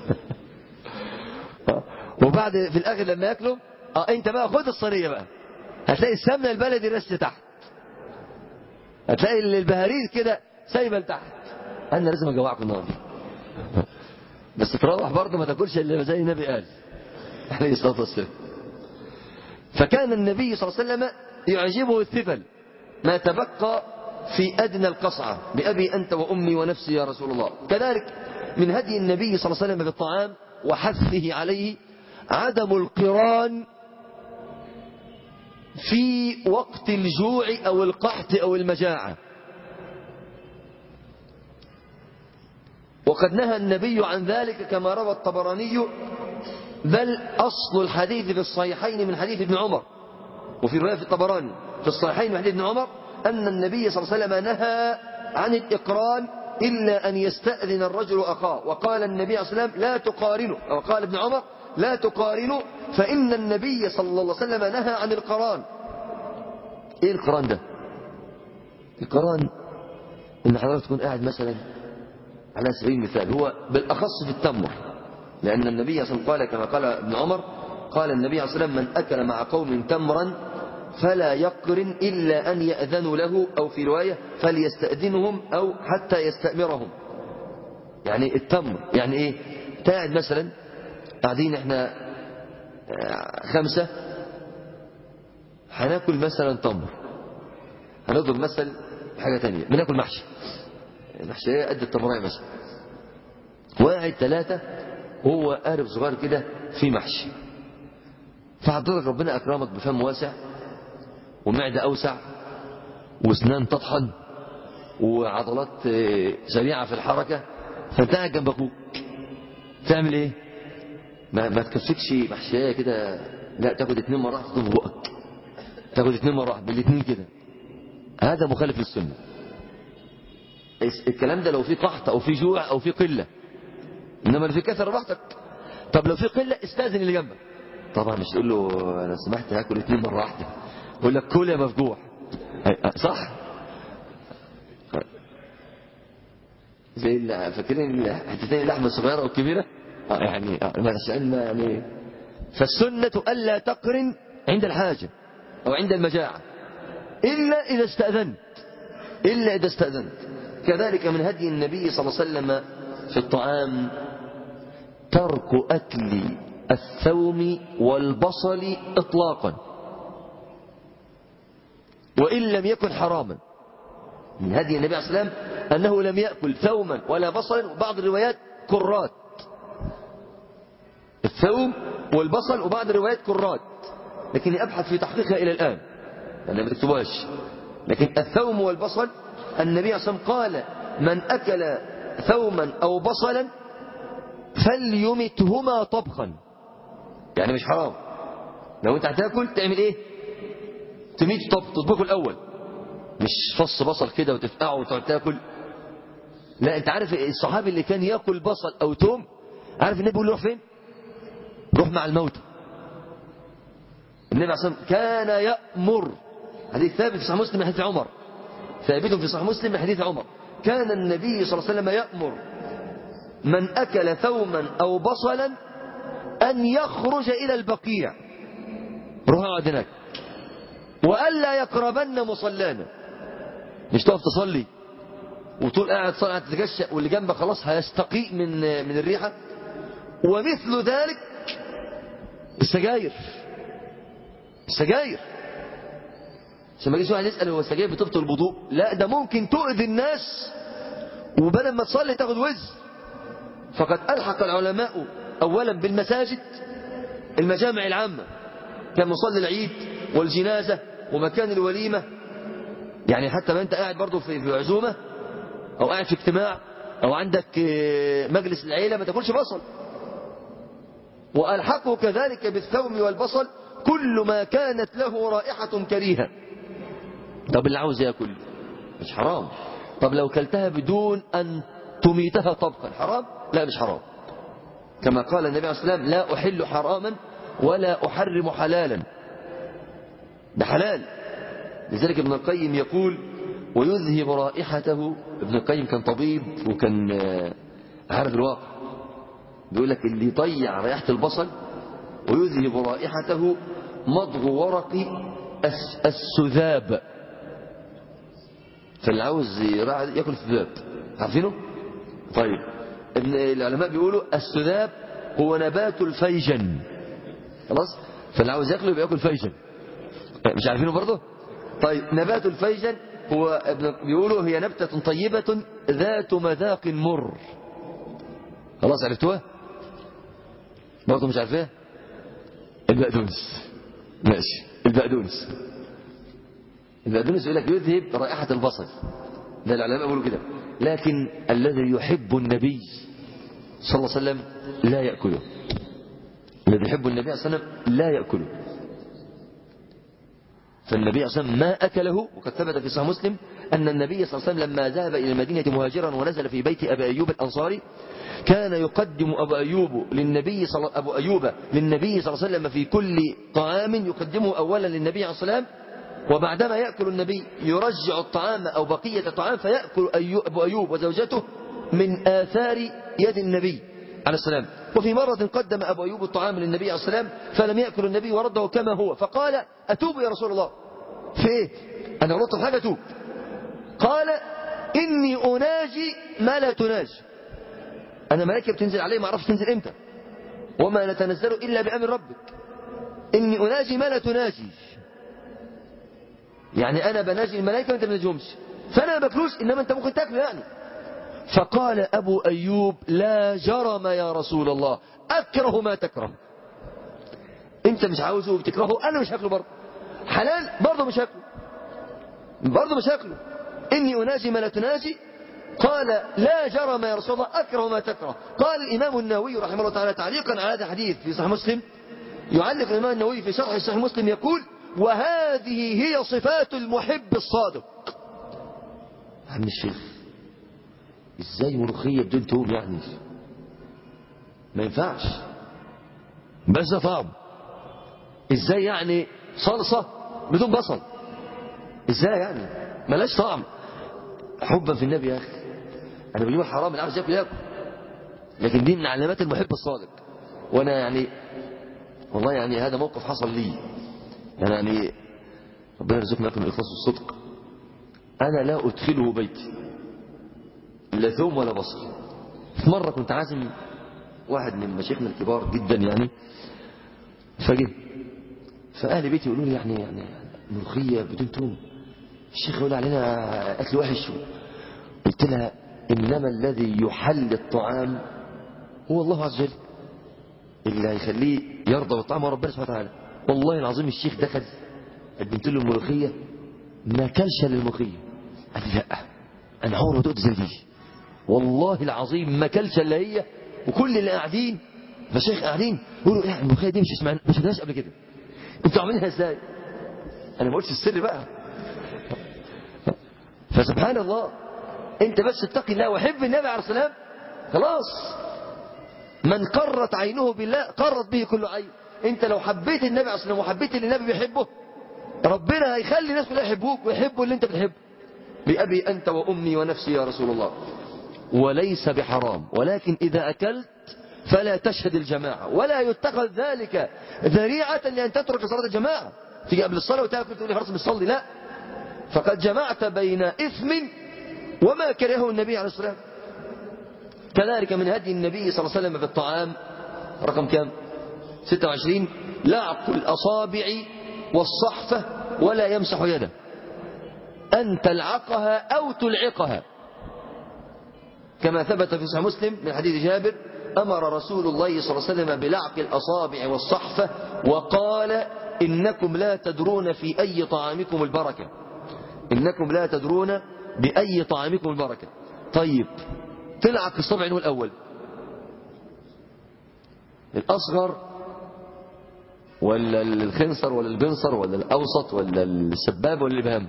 وبعد في الاخر لما ياكلوا انت بقى خد الصينيه بقى، هتلاقي السمنه البلدي رش تحت، هتلاقي البهاريز كده سايبه لتحت. انا لازم اجوعكم النهارده، بس تروح برضه ما تاكلش الا زي النبي قال عليه الصلاه والسلام. فكان النبي صلى الله عليه وسلم يعجبه الثفل ما تبقى في أدنى القصعة، بأبي أنت وأمي ونفسي يا رسول الله. كذلك من هدي النبي صلى الله عليه وسلم بالطعام وحثه عليه عدم القران في وقت الجوع أو القحط أو المجاعة. وقد نهى النبي عن ذلك كما روى الطبراني، بل أصل الحديث في الصحيحين من حديث ابن عمر، وفي رواية في الطبراني في الصحيحين من حديث ابن عمر أن النبي صلى الله عليه وسلم نهى عن الإقران إلا أن يستأذن الرجل أخاه. وقال النبي صلى الله عليه وسلم لا تقارنوا، أو قال ابن عمر لا تقارنوا فإن النبي صلى الله عليه وسلم نهى عن القران. إيه القران ده؟ القران إن حضرتك تكون قاعد مثلا على سبيل المثال، هو بالأخص في التمر، لأن النبي صلى الله عليه وسلم قال كما قال ابن عمر، قال النبي صلى الله عليه وسلم من أكل مع قوم تمرا فلا يقرن إلا أن يأذنوا له، أو في رواية فليستأذنهم أو حتى يستأمرهم. يعني التمر يعني إيه؟ قاعد مثلا قاعدين إحنا 5 هناكل مثلا تمر، هنضرب مثلا حاجة تانية بناكل محشي، محشي قد التمرية مثلا، واحد 3 هو قارب صغير كده في محشي، فحضرتك ربنا أكرمك بفم واسع ومعدة أوسع واسنان تطحن وعضلات سريعة في الحركة، فانت قاعد جنب أخوك تعمل إيه؟ ما تكفكش محشية كده، لا تاخد 2 مرة واحدة في بقك، تاخد 2 مرة واحدة بالاتنين كده، هذا مخالف للسنة. الكلام ده لو في قحط أو في جوع أو في قلة، إنما لو في كثرة براحتك. طب لو في قلة استاذن اللي جنبك، طبعا مش تقول له أنا سمحت هاكل 2 مرة واحدة، يقول لك كل يا مفجوع، صح؟ زي فاكرين حتتين اللحمة الصغيرة أو الكبيرة، يعني فالسنة ألا تقرن عند الحاجة أو عند المجاعة إلا إذا استأذنت، إلا إذا استأذنت. كذلك من هدي النبي صلى الله عليه وسلم في الطعام ترك أكل الثوم والبصل إطلاقا وإن لم يكن حراما. من هدي النبي عليه الصلاة والسلام أنه لم يأكل ثوما ولا بصلا، وبعض الروايات كرات، الثوم والبصل وبعض الروايات كرات، لكني أبحث في تحقيقها إلى الآن، أنا ما تكتبهاش. لكن الثوم والبصل النبي عليه الصلاة والسلام قال من أكل ثوما أو بصلا فليمتهما طبخا، يعني مش حرام. لو أنت هتاكل تعمل إيه؟ تميت تطبخه الأول، مش فص بصل كده وتفقعه وتقعد تاكل. لا، انت عارف الصحابي اللي كان ياكل بصل او توم، عارف النبي بيقول له روح فين؟ روح مع الموتى. النبي عليه الصلاه والسلام كان يأمر، حديث ثابت في صحيح مسلم من حديث عمر، ثابت في صحيح مسلم من حديث عمر، كان النبي صلى الله عليه وسلم يأمر من أكل ثوما أو بصلا أن يخرج إلى البقيع، روح اقعد هناك، وألا يقربن مصلانا، مش تقف تصلي وطول قاعد صلاة تتجشأ واللي جنبك خلاص هيستقيء من الريحة. ومثل ذلك السجاير، السجاير عشان ما يجيش واحد يسأل هو السجاير بتبطل الوضوء؟ لا، ده ممكن تؤذي الناس وبدل ما تصلي تاخد وزر. فقد ألحق العلماء أولا بالمساجد المجامع العامة كمصلي العيد والجنازة ومكان الوليمة، يعني حتى ما أنت قاعد برضو في عزومة أو قاعد في اجتماع أو عندك مجلس العيلة ما تاكلش بصل. وألحقه كذلك بالثوم والبصل كل ما كانت له رائحة كريهة. طب اللي عاوز يأكل مش حرام. طب لو كلتها بدون أن تميتها طبقا حرام؟ لا مش حرام. كما قال النبي عليه الصلاة والسلام لا أحل حراما ولا أحرم حلالا، ده حلال. لذلك ابن القيم يقول ويذهب رائحته. ابن القيم كان طبيب وكان عارف الواقع. بيقول لك اللي يضيع رائحة البصل ويذهب رائحته مضغ ورق السذاب. فاللي عاوز ياكل السذاب عارفينه؟ طيب العلماء بيقولوا السذاب هو نبات الفيجن. خلاص؟ فاللي عاوز ياكله بياكل فيجن. مش عارفينه برضه؟ طيب نبات الفيجن هو بيقولوا هي نبتة طيبة ذات مذاق مر. خلاص عرفتوها؟ برضه مش عارفاها؟ البقدونس. ماشي البقدونس. البقدونس يقول لك يذهب رائحة البصل. ده العلماء بيقولوا كده. لكن الذي يحب النبي صلى الله عليه وسلم لا يأكله. الذي يحب النبي صلى الله عليه وسلم لا يأكله. فالنبي صلى الله عليه وسلم ما أكله. وقد ثبت في صحيح مسلم أن النبي صلى الله عليه وسلم لما ذهب إلى المدينة مهاجرا ونزل في بيت أبي أيوب الأنصاري كان يقدم أبو أيوب للنبي صلى الله عليه وسلم في كل طعام يقدمه أولا للنبي عليه الصلاة والسلام، وبعدما يأكل النبي يرجع الطعام أو بقية الطعام فيأكل أبو أيوب وزوجته من آثار يد النبي عليه السلام. وفي مرة قدم أبو أيوب الطعام للنبي عليه السلام فلم يأكل النبي ورده كما هو، فقال أتوب يا رسول الله في إيه؟ أنا غلطت في حاجة أتوب. قال إني أناجي ما لا تناجي. أنا ملائكة بتنزل عليه ما أعرفش تنزل إمتى، وما نتنزل إلا بأمر ربك. إني أناجي ما لا تناجي، يعني أنا بناجي الملائكة وأنت ما بناجيهمش، فأنا ما باكلوش إنما أنت ممكن تاكله يعني. فقال أبو أيوب لا جرم يا رسول الله أكره ما تكره. أنت مش عاوزه وبتكرهه، أنا مش هاكله برضه. حلال برضه مش هاكله، برضه مش هاكله. إني أناجي ما لا تناجي. قال لا جرم يا رسول الله أكره ما تكره. قال الإمام النووي رحمه الله تعالى تعليقا على هذا الحديث في صحيح مسلم، يعلق الإمام النووي في شرح صحيح مسلم يقول وهذه هي صفات المحب الصادق. عم الشيخ ازاي ملوخية بدون توم يعني؟ ما ينفعش. بس ده طعم. ازاي يعني صلصة بدون بصل؟ ازاي يعني؟ ملاش طعم. حبا في النبي يا اخي. انا بجيب الحرام اللي عاوز ياكل، لكن دي من علامات المحب الصادق. وانا يعني والله يعني هذا موقف حصل لي. يعني ربنا يرزقنا لكم الإخلاص والصدق. أنا لا أدخله بيتي لا ثوم ولا بصل. في مرة كنت عازم واحد من مشايخنا الكبار جدا يعني، فجد فأهل بيتي يقولوا لي يعني ملوخية بدون ثوم، الشيخ يقول علينا أكل وحش. قلت لها إنما الذي يحل الطعام هو الله عز وجل، اللي هيخليه يرضى بالطعام هو ربنا سبحانه وتعالى. والله العظيم الشيخ دخل قدمت له الملوخية ما كلش للملوخية. قال لي لا أنا عمري ما دقت زي دي، والله العظيم ما كلش الا هي. وكل اللي قاعدين مشايخ قاعدين يقولوا ايه الملوخية دي ما شفناهاش قبل كده، انتوا عاملينها ازاي؟ أنا ما قلتش السر بقى. فسبحان الله أنت بس اتقي الله وحب النبي عليه السلام خلاص. من قرت عينه بالله قرت به كل عين. أنت لو حبيت النبي عليه السلام وحبيت اللي النبي بيحبه ربنا هيخلي الناس كلها يحبوك ويحبوا اللي أنت بتحبه. بأبي أنت وأمي ونفسي يا رسول الله. وليس بحرام، ولكن إذا أكلت فلا تشهد الجماعة، ولا يتخذ ذلك ذريعة لأن تترك صلاة الجماعة. تيجي قبل الصلاة وتأكل تقول لي خلاص بتصلي، لا، فقد جمعت بين إثم وما كرهه النبي عليه الصلاة والسلام. كذلك من هدي النبي صلى الله عليه وسلم في الطعام رقم كام 26 لعق الأصابع والصحفة ولا يمسح يده، أن تلعقها أو تلعقها، كما ثبت في صحيح مسلم من حديث جابر أمر رسول الله صلى الله عليه وسلم بلعق الأصابع والصحفة وقال إنكم لا تدرون في أي طعامكم البركة، إنكم لا تدرون بأي طعامكم البركة. طيب تلعق الصبع هو الأول، الأصغر ولا الخنصر ولا البنصر ولا الأوسط ولا السباب ولا الإبهام؟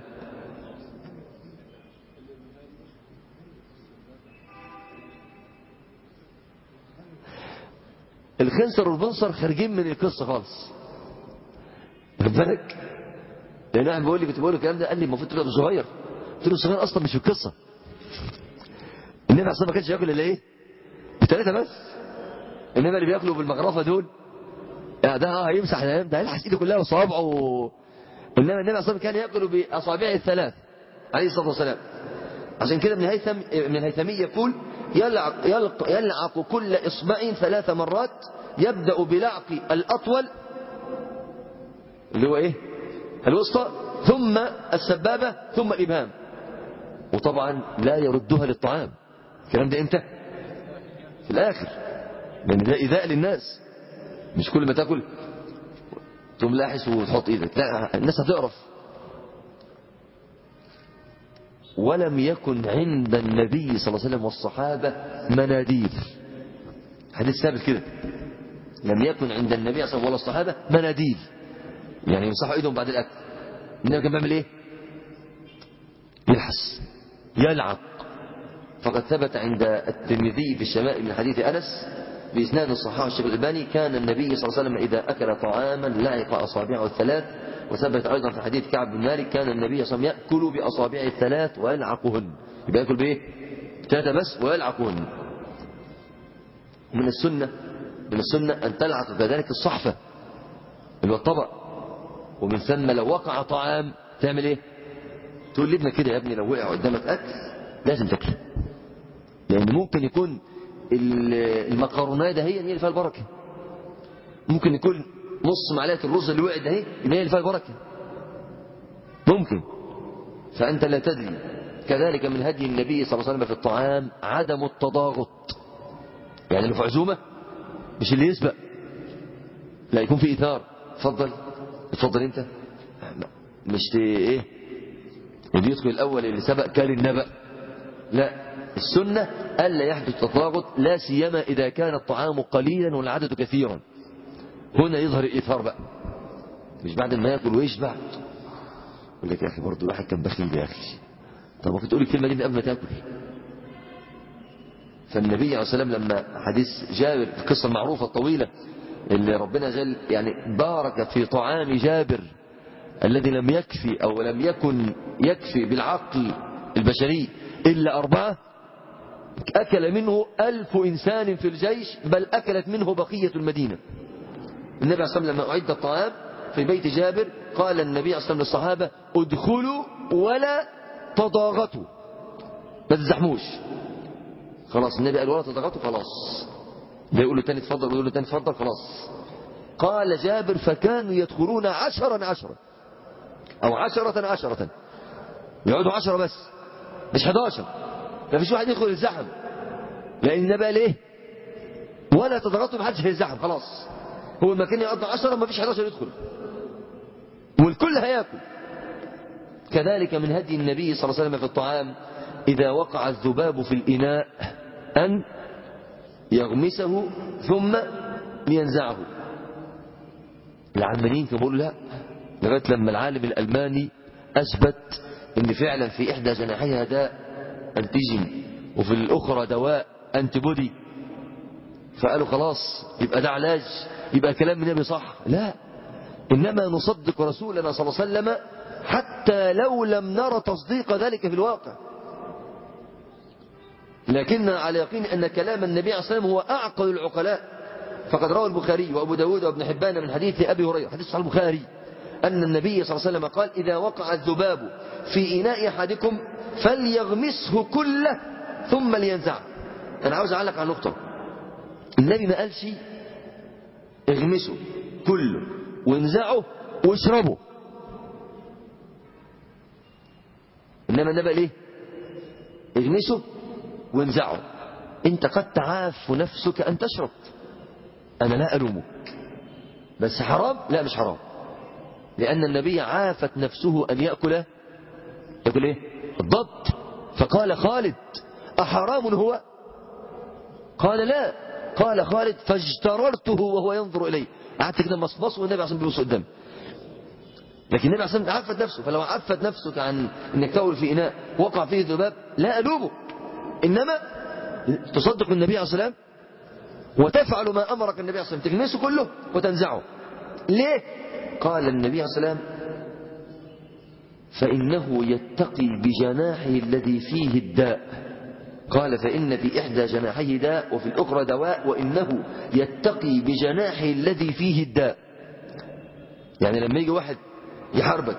الخنصر والبنصر خارجين من القصة خالص، خد بالك. لأن واحد بيقول لي، كنت بقول له الكلام ده، قال لي المفروض تبقى صغير. قلت له الصغير أصلا مش في القصة. النبي أصلا ما كانش ياكل إلا إيه؟ بثلاثة بس. إنما اللي بياكلوا بالمغرفة دول يعني ده هيمسح، ده هيلحس إيده كلها وصوابعه. إنما النبي أصلا كان ياكل بأصابعه الثلاث عليه الصلاة والسلام. عشان كده ابن الهيثمي يقول يلعق كل إصبع 3 مرات، يبدأ بلعق الأطول اللي هو إيه؟ الوسطى، ثم السبابة، ثم الإبهام. وطبعا لا يردها للطعام. الكلام ده امتى؟ في الآخر، لأن ده إيذاء للناس. مش كل ما تاكل تقوم لاحس وتحط إيدك، لا، الناس هتقرف. ولم يكن عند النبي صلى الله عليه وسلم والصحابة مناديل. حديث ثابت كده، لم يكن عند النبي صلى الله عليه وسلم ولا الصحابة مناديل، يعني يمسحوا ايدهم بعد الاكل. النبي كان بيعمل ايه؟ يلحس، يلعق. فقد ثبت عند الترمذي في الشمائل من حديث انس باسناد الصحاح الشيخ الألباني، كان النبي صلى الله عليه وسلم اذا اكل طعاما لعق اصابعه الثلاث. وثبت ايضا في حديث كعب بن مالك كان النبي صلى الله عليه وسلم ياكل باصابعه الثلاث ويلعقهن. يبقى ياكل بايه؟ 3 بس ويلعقهن. من السنه ان تلعق كذلك الصحفه اللي هو الطبق. ومن ثم لو وقع طعام تعمل ايه؟ تقول لابنك كده، يا ابني لو وقع قدامك اكل لازم تاكله، لان ممكن يكون المكرونات ده هي اللي فيها البركه، ممكن يكون نص معلقه الرز اللي وقع ده هي اللي فيها البركه، ممكن. فانت لا تدري. كذلك من هدي النبي صلى الله عليه وسلم في الطعام عدم التضاغط، يعني اللي في عزومه مش اللي يسبق، لا، يكون في ايثار. اتفضل انت، مش ايه اللي يدخل الاول اللي سبق كان النبأ، لا. السنة ألا يحدث تضاغط، لا سيما إذا كان الطعام قليلا والعدد كثيرا. هنا يظهر الإيثار بقى، مش بعد ما يأكل ويشبع يقول لك يا أخي برضه الواحد كان بخيل يا أخي. طب ممكن تقول الكلمة دي من قبل ما تأكل. فالنبي عليه الصلاة والسلام لما حديث جابر، القصة المعروفة الطويلة اللي ربنا جل يعني بارك في طعام جابر الذي لم يكفي أو لم يكن يكفي بالعقل البشري إلا 4، أكل منه 1000 إنسان في الجيش، بل أكلت منه بقية المدينة. النبي عليه الصلاة والسلام لما أعد الطعام في بيت جابر قال النبي عليه الصلاة والسلام للصحابة ادخلوا ولا تضاغطوا، ما تزحموش. خلاص النبي قال ولا تضاغطوا، خلاص. ده يقول له تاني اتفضل ويقول له تاني اتفضل، خلاص. قال جابر فكانوا يدخلون 10 أو 10 يقعدوا 10 بس مش 11. ما فيش واحد يدخل الزحم، لأن النبي قال ايه؟ ولا تضغطوا، ما حدش هيزحم، خلاص. هو المكان يقضي 10 ما فيش 11 يدخل، والكل هياكل. كذلك من هدي النبي صلى الله عليه وسلم في الطعام إذا وقع الذباب في الإناء أن يغمسه ثم ينزعه. العلمانيين كانوا بيقولوا لا، لغاية لما العالم الألماني أثبت إن فعلا في إحدى جناحيها داء أنتيجين وفي الأخرى دواء أنتيبودي، فقالوا خلاص يبقى ده علاج، يبقى كلام النبي صح. لا، إنما نصدق رسولنا صلى الله عليه وسلم حتى لو لم نرى تصديق ذلك في الواقع، لكننا على يقين أن كلام النبي عليه الصلاة والسلام هو أعقل العقلاء. فقد روى البخاري وأبو داود وابن حبان من حديث أبي هريرة، حديث صحيح البخاري، أن النبي صلى الله عليه وسلم قال إذا وقع الذباب في إناء أحدكم فليغمسه كله ثم لينزعه. أنا عاوز أعلق على نقطة. النبي ما قالش اغمسه كله وانزعه واشربه، إنما النبي قال إيه؟ اغمسه وانزعه. أنت قد تعاف نفسك أن تشرب، أنا لا ألومك، بس حرام؟ لا مش حرام، لأن النبي عافت نفسه أن يأكل إيه؟ الضب. فقال خالد أحرام هو؟ قال لا. قال خالد فاجتررته وهو ينظر إلي، قعدت كده مصمص والنبي عشان بيبص قدامي. لكن النبي عشان عفت نفسه، فلو عفت نفسك عن انك تول في إناء وقع فيه ذباب لا ألومه، إنما تصدق النبي عليه الصلاة والسلام وتفعل ما أمرك النبي عليه الصلاة والسلام، تكنسه كله وتنزعه. ليه؟ قال النبي عليه الصلاة والسلام فإنه يتقي بجناحه الذي فيه الداء. قال فإن في إحدى جناحيه داء وفي الأخرى دواء، وإنه يتقي بجناحه الذي فيه الداء. يعني لما يجي واحد يحاربك،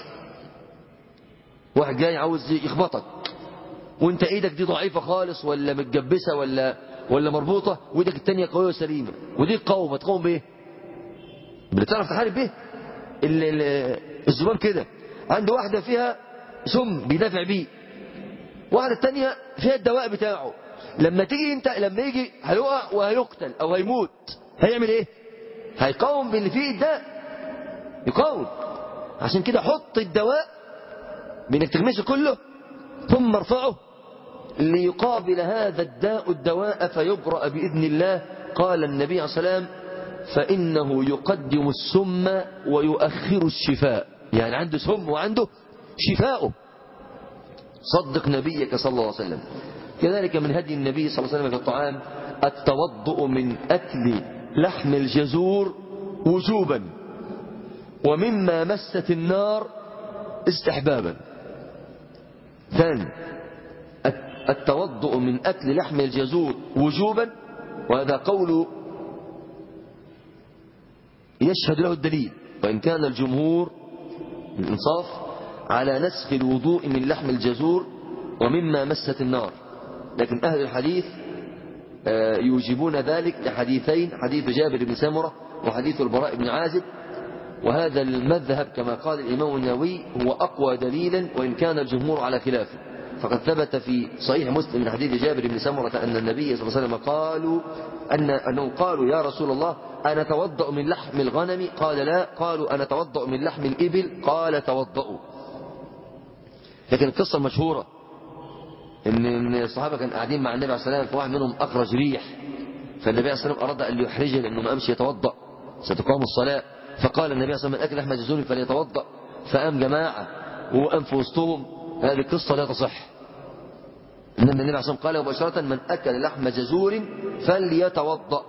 واحد جاي عاوز يخبطك وانت ايدك دي ضعيفة خالص ولا متجبسة ولا مربوطة، وايدك التانية قوية وسليمة، ودي قوة، تقوم بايه؟ اللي تعرف تحارب به. الذباب كده عنده واحدة فيها سم بيدافع بيه، واحدة التانية فيها الدواء بتاعه. لما تيجي انت، لما يجي هيقع وهيقتل او هيموت، هيعمل ايه؟ هيقاوم باللي فيه الداء، يقاوم. عشان كده حط الدواء بانك تغمسه كله ثم ارفعه ليقابل هذا الدواء فيبرأ بإذن الله. قال النبي عليه الصلاة والسلام فإنه يقدم السم ويؤخر الشفاء، يعني عنده سم وعنده شفاءه. صدق نبيك صلى الله عليه وسلم. كذلك من هدي النبي صلى الله عليه وسلم في الطعام التوضؤ من أكل لحم الجزور وجوبا، ومما مست النار استحبابا. ثاني التوضؤ من أكل لحم الجزور وجوبا، وهذا قول يشهد له الدليل، وإن كان الجمهور الإنصاف على نسخ الوضوء من لحم الجزور ومما مست النار، لكن أهل الحديث يوجبون ذلك لحديثين، حديث جابر بن سمرة وحديث البراء بن عازب. وهذا المذهب كما قال الإمام النووي هو أقوى دليلا، وإن كان الجمهور على خلافه. فقد ثبت في صحيح مسلم من حديث جابر بن سمرة أن النبي صلى الله عليه وسلم أنهم قالوا يا رسول الله أنا توضأ من لحم الغنم؟ قال لا. قالوا أنا توضأ من لحم الإبل؟ قال توضأوا. لكن القصة المشهورة إن الصحابة كانوا قاعدين مع النبي عليه الصلاة والسلام، فواحد منهم أخرج ريح، فالنبي عليه الصلاة والسلام أراد أن يحرجه لأنه ما أمشي يتوضأ، ستقام الصلاة. فقال النبي صلى الله عليه وسلم من أكل لحم جزور فليتوضأ، فقام جماعة وقام في وسطهم. هذه القصة لا تصح. إنما النبي عليه الصلاة والسلام قال مباشرة من أكل لحم جزور فليتوضأ.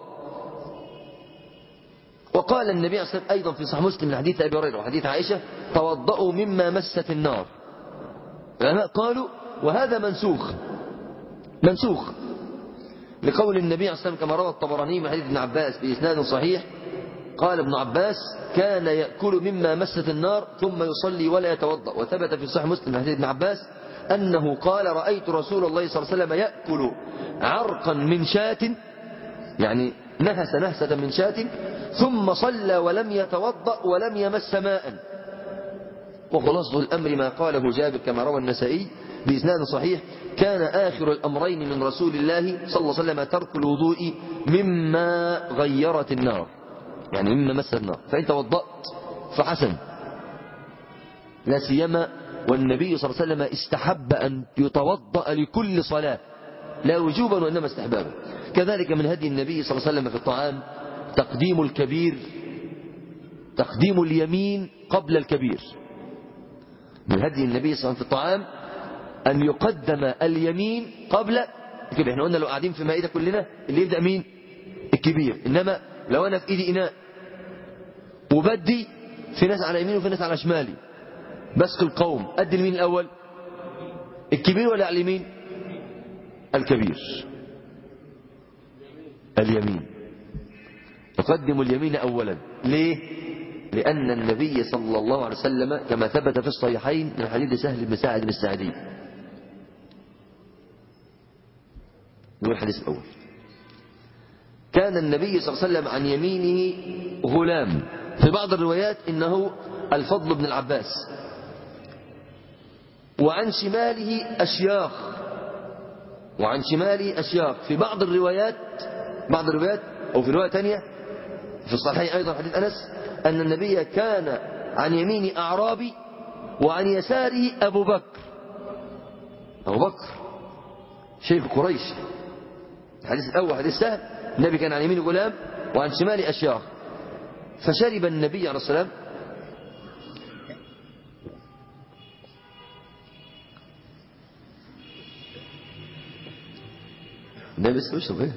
وقال النبي عليه الصلاة والسلام أيضا في صحيح مسلم من حديث أبي هريرة وحديث عائشة توضأوا مما مست النار. قالوا وهذا منسوخ لقول النبي عليه الصلاة والسلام كما روى الطبراني من حديث ابن عباس بإسناد صحيح. قال ابن عباس كان يأكل مما مست النار ثم يصلي ولا يتوضأ. وثبت في صحيح مسلم من حديث ابن عباس أنه قال رأيت رسول الله صلى الله عليه وسلم يأكل عرقا من شاة، يعني نهس نهسة من شاة، ثم صلى ولم يتوضأ ولم يمس ماء. وخلاصة الأمر ما قاله جابر كما روى النسائي بإسناد صحيح كان آخر الأمرين من رسول الله صلى الله عليه وسلم ترك الوضوء مما غيرت النار، يعني مما مس النار. فإن توضأت فحسن، لا سيما والنبي صلى الله عليه وسلم استحب أن يتوضأ لكل صلاة لا وجوبا وإنما استحبابا. كذلك من هدي النبي صلى الله عليه وسلم في الطعام تقديم اليمين قبل الكبير. من هدي النبي صلى الله عليه وسلم في الطعام أن يقدم اليمين قبل الكبير. احنا قلنا لو قاعدين في مائدة كلنا اللي يبدأ مين؟ الكبير. إنما لو أنا في إيدي إناء وبدي في ناس على يمين وفي ناس على شمالي بسق القوم، أدي اليمين الأول؟ الكبير ولا على اليمين؟ الكبير، اليمين. تقدم اليمين أولا. ليه؟ لأن النبي صلى الله عليه وسلم كما ثبت في الصحيحين من حديث سهل بن سعد الساعدي، هو الحديث الأول، كان النبي صلى الله عليه وسلم عن يمينه غلام، في بعض الروايات إنه الفضل بن العباس، وعن شماله أشياخ، في بعض الروايات أو في رواية تانية في الصحيح أيضا حديث أنس أن النبي كان عن يمين أعرابي وعن يساره أبو بكر شيخ قريش، الحديث الأول حديث سهل، النبي كان عن يمين غلام وعن شمال أشياخ، فشرب النبي عليه السلام النبي بس يشرب ايه؟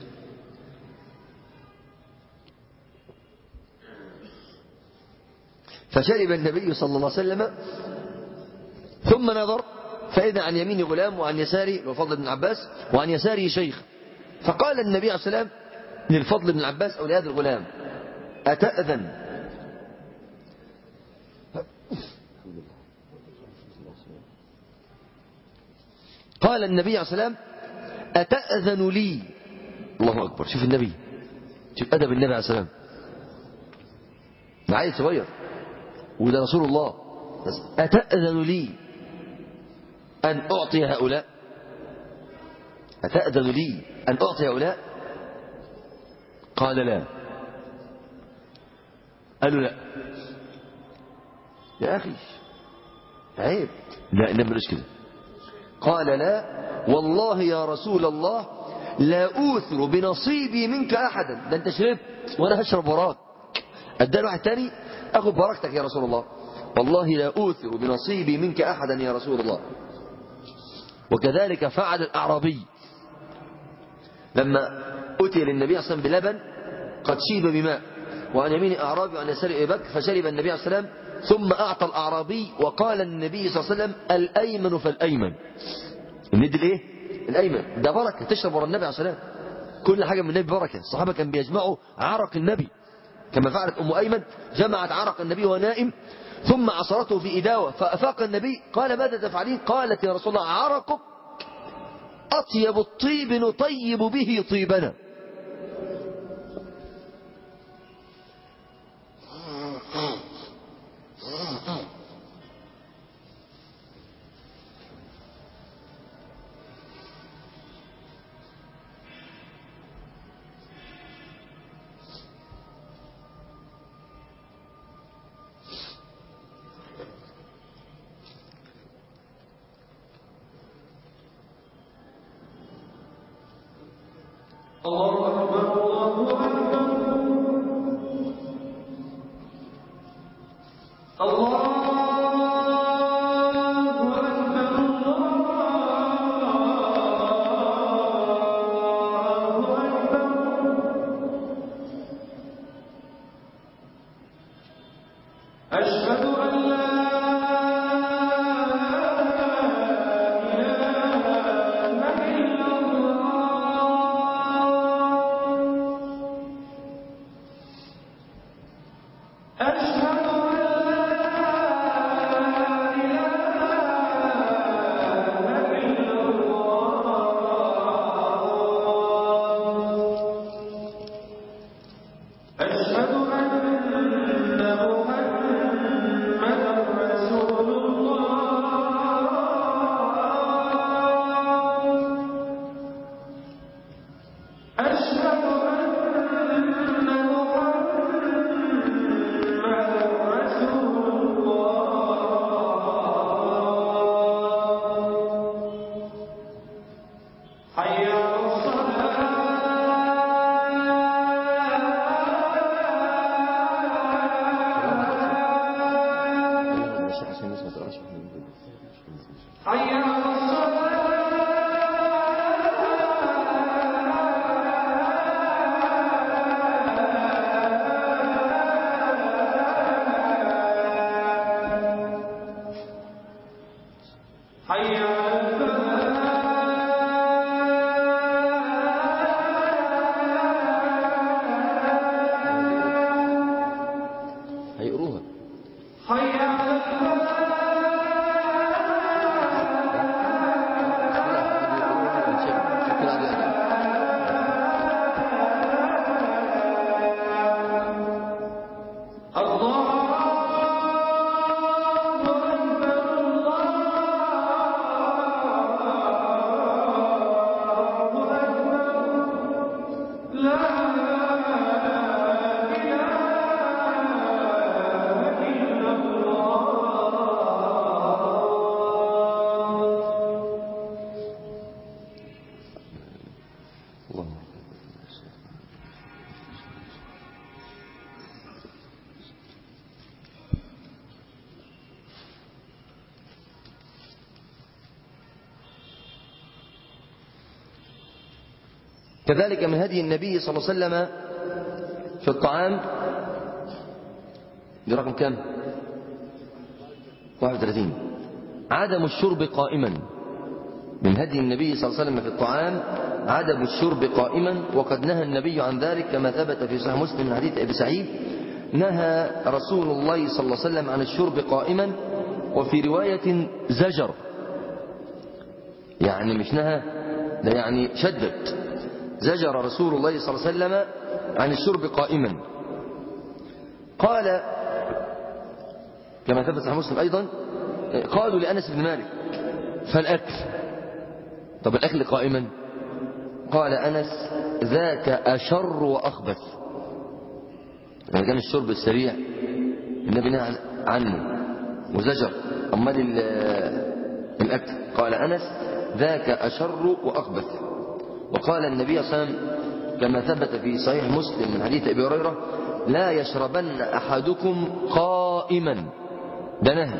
فشرب النبي صلى الله عليه وسلم ثم نظر فإذا عن يمين غلام وعن يساره وفضل بن عباس وعن يساره شيخ، فقال النبي عليه السلام للفضل بن عباس أو لهذا الغلام أتأذن قال النبي عليه السلام أتأذن لي. الله أكبر، شوف النبي، شوف أدب النبي عليه السلام، عيل صغير وده رسول الله، بس أتأذن لي أن أعطي هؤلاء؟ أتأذن لي أن أعطي هؤلاء؟ قال لا. قالوا لا يا أخي عيب، لا النبي ملوش كده. قال لا والله يا رسول الله لا أوثر بنصيبي منك أحدا، ده أنت شربت وأنا هشرب وراك، أدى واحد تاني أخذ بركتك يا رسول الله، والله لا أوثر بنصيبي منك أحدا يا رسول الله. وكذلك فعل الأعرابي لما أتي للنبي صلى الله عليه وسلم بلبن قد شيب بماء وعن يمين أعرابي وعن يسار أبي بكر، فشرب النبي عليه السلام ثم أعطى الأعرابي، وقال النبي صلى الله عليه وسلم الأيمن فالأيمن. الند الايه؟ الأيمن، ده بركة تشرب ورا النبي عليه السلام، كل حاجة من النبي بركة. الصحابة كان بيجمعوا عرق النبي كما فعلت أم أيمن، جمعت عرق النبي وهو نائم ثم عصرته في إداوة فأفاق النبي، قال ماذا تفعلين؟ قالت يا رسول الله عرقك أطيب الطيب نطيب به طيبنا. الله أكبر الله أكبر الله كذلك من هدي النبي صلى الله عليه وسلم في الطعام، دي رقم كام؟ 31. عدم الشرب قائما. من هدي النبي صلى الله عليه وسلم في الطعام عدم الشرب قائما، وقد نهى النبي عن ذلك كما ثبت في صحيح مسلم من حديث أبي سعيد: نهى رسول الله صلى الله عليه وسلم عن الشرب قائما. وفي رواية زجر، يعني مش نهى، ده يعني شدد. زجر رسول الله صلى الله عليه وسلم عن الشرب قائما. قال كما ثبت في مسلم أيضا، قالوا لأنس بن مالك: فالأكل؟ طب الأكل قائما؟ قال أنس: ذاك أشر وأخبث. يعني كان الشرب السريع النبي نهى عنه وزجر، أمال الأكل؟ قال أنس: ذاك أشر وأخبث. وقال النبي صلى الله عليه وسلم كما ثبت في صحيح مسلم من حديث أبي هريرة: لا يشربن أحدكم قائما، ده نهي.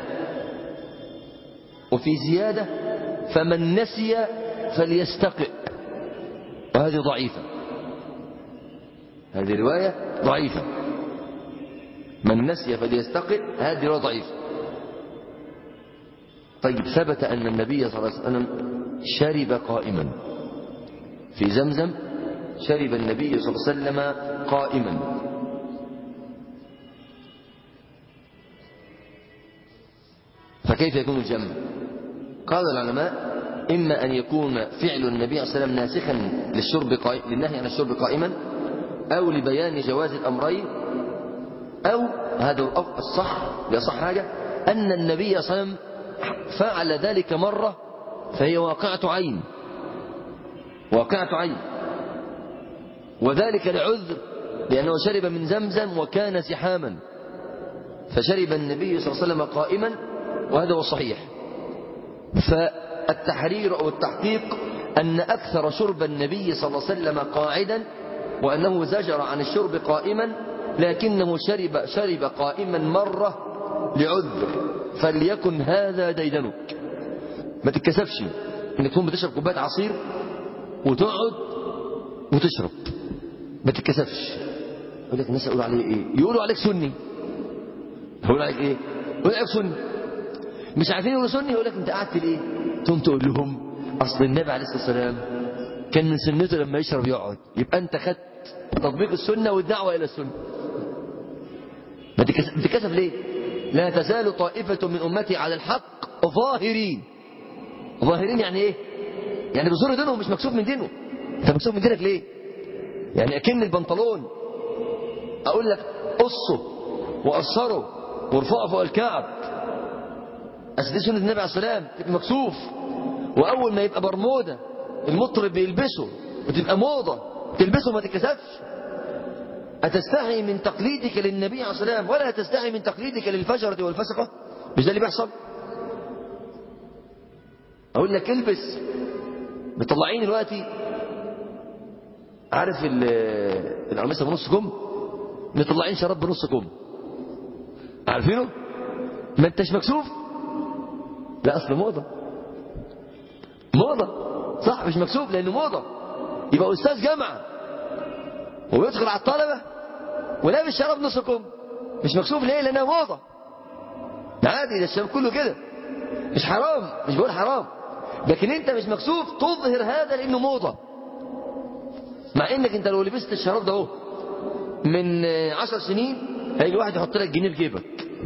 وفي زيادة: فمن نسي فليستقئ، وهذه ضعيفة، هذه رواية ضعيفة. من نسي فليستقئ، هذه رواية ضعيفة. طيب، ثبت أن النبي صلى الله عليه وسلم شرب قائما في زمزم، شرب النبي صلى الله عليه وسلم قائما. فكيف يكون الجمع؟ قال العلماء: إما أن يكون فعل النبي صلى الله عليه وسلم ناسخا للنهي عن الشرب قائما، أو لبيان جواز الأمرين، أو هذا الصح لأصح حاجة أن النبي صلى الله عليه وسلم فعل ذلك مرة فهي واقعة عين، واقعة عين، وذلك لعذر، لأنه شرب من زمزم وكان زحاما، فشرب النبي صلى الله عليه وسلم قائما، وهذا هو الصحيح. فالتحرير أو التحقيق أن أكثر شرب النبي صلى الله عليه وسلم قاعدا، وأنه زجر عن الشرب قائما، لكنه شرب قائما مرة لعذر، فليكن هذا ديدنك. ما تتكسفش انك تكون بتشرب كوبايه عصير وتقعد وتشرب، ما تتكسفش. يقول لك الناس يقولوا عليه ايه؟ يقولوا عليك سني. يقولوا عليك ايه؟ يقولوا عليك سني. مش عارفين يقولوا سني، يقول لك انت قعدت ليه؟ تقوم تقول لهم اصل النبي عليه الصلاه والسلام كان من سنته لما يشرب يقعد، يبقى انت خدت تطبيق السنه والدعوه الى السنه. ما تتكسف ليه؟ لا تزال طائفة من أمتي على الحق ظاهرين. ظاهرين يعني إيه؟ يعني بظهور دينهم، مش مكسوف من دينه. أنت مكسوف من دينك ليه؟ يعني أكن البنطلون أقول لك قصه وقصره وارفعه فوق الكعب، أصل دي سنة النبي عليه السلام، تبقى مكسوف. وأول ما يبقى برموده المطرب بيلبسه وتبقى موضة تلبسه ما تتكسفش. أتستحي من تقليدك للنبي عليه الصلاة والسلام ولا تستحي من تقليدك للفجرة والفسقة؟ مش ده اللي بيحصل؟ أقول لك البس. مطلعين دلوقتي، عارف القميصة بنص كم؟ مطلعين شراب بنص كم، عارفينه؟ ما انتش مكسوف؟ لا، أصل موضة. موضة صح، مش مكسوف لأنه موضة. يبقى أستاذ جامعة ويدخل على الطلبة ولابس شراب نص كم، مش مكسوف ليه؟ لأنها موضة. عادي، ده الشباب كله كده، مش حرام، مش بقول حرام، لكن انت مش مكسوف تظهر هذا لأنه موضة. مع انك انت لو لبست الشراب ده اهو من 10 سنين هيجي واحد يحط لك جنيه في جيبك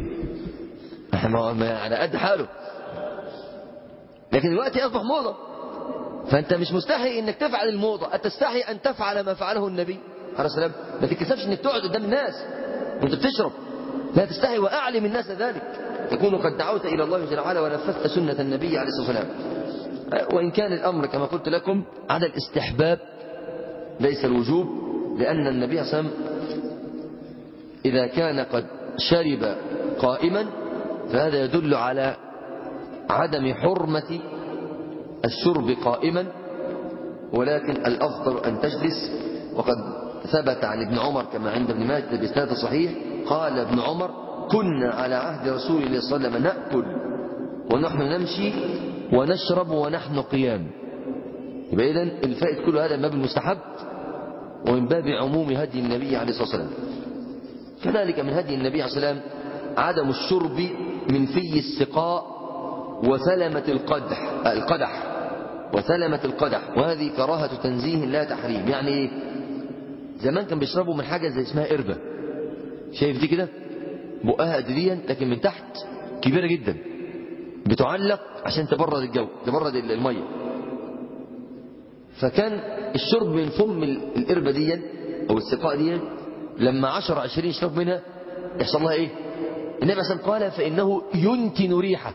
على قد حاله، لكن دلوقتي اصبح موضة. فانت مش مستحي انك تفعل الموضة، أتستحي ان تفعل ما فعله النبي عليه السلام. ما تتكسفش انك تقعد قدام الناس وانت بتشرب، لا تستحي، واعلم الناس ذلك، تكون قد دعوت الى الله جل وعلا ونفذت سنة النبي عليه الصلاة والسلام. وان كان الامر كما قلت لكم على الاستحباب ليس الوجوب، لان النبي صلى الله عليه وسلم اذا كان قد شرب قائما فهذا يدل على عدم حرمة الشرب قائما، ولكن الأفضل أن تجلس. وقد ثبت عن ابن عمر كما عند ابن ماجه بإسناد صحيح قال ابن عمر: كنا على عهد رسول الله صلى الله عليه وسلم نأكل ونحن نمشي ونشرب ونحن قيام. يبقى إذن الفائد كل هذا من باب المستحب ومن باب عموم هدي النبي عليه الصلاة والسلام. كذلك من هدي النبي عليه الصلاة والسلام عدم الشرب من في السقاء وثلمة القدح وثلمة القدح، وهذه كراهة تنزيه لا تحريم. يعني إيه؟ زمان كان بيشربوا من حاجة زي اسمها قربة، شايف دي كده بقها قدريا لكن من تحت كبيرة جدا، بتعلق عشان تبرد الجو تبرد المية. فكان الشرب من فم القربة دي أو السقاء دي لما 10-20 يشرب منها يحصل لها إيه؟ النبي صلى الله عليه وسلم قال فإنه ينتن ريحة،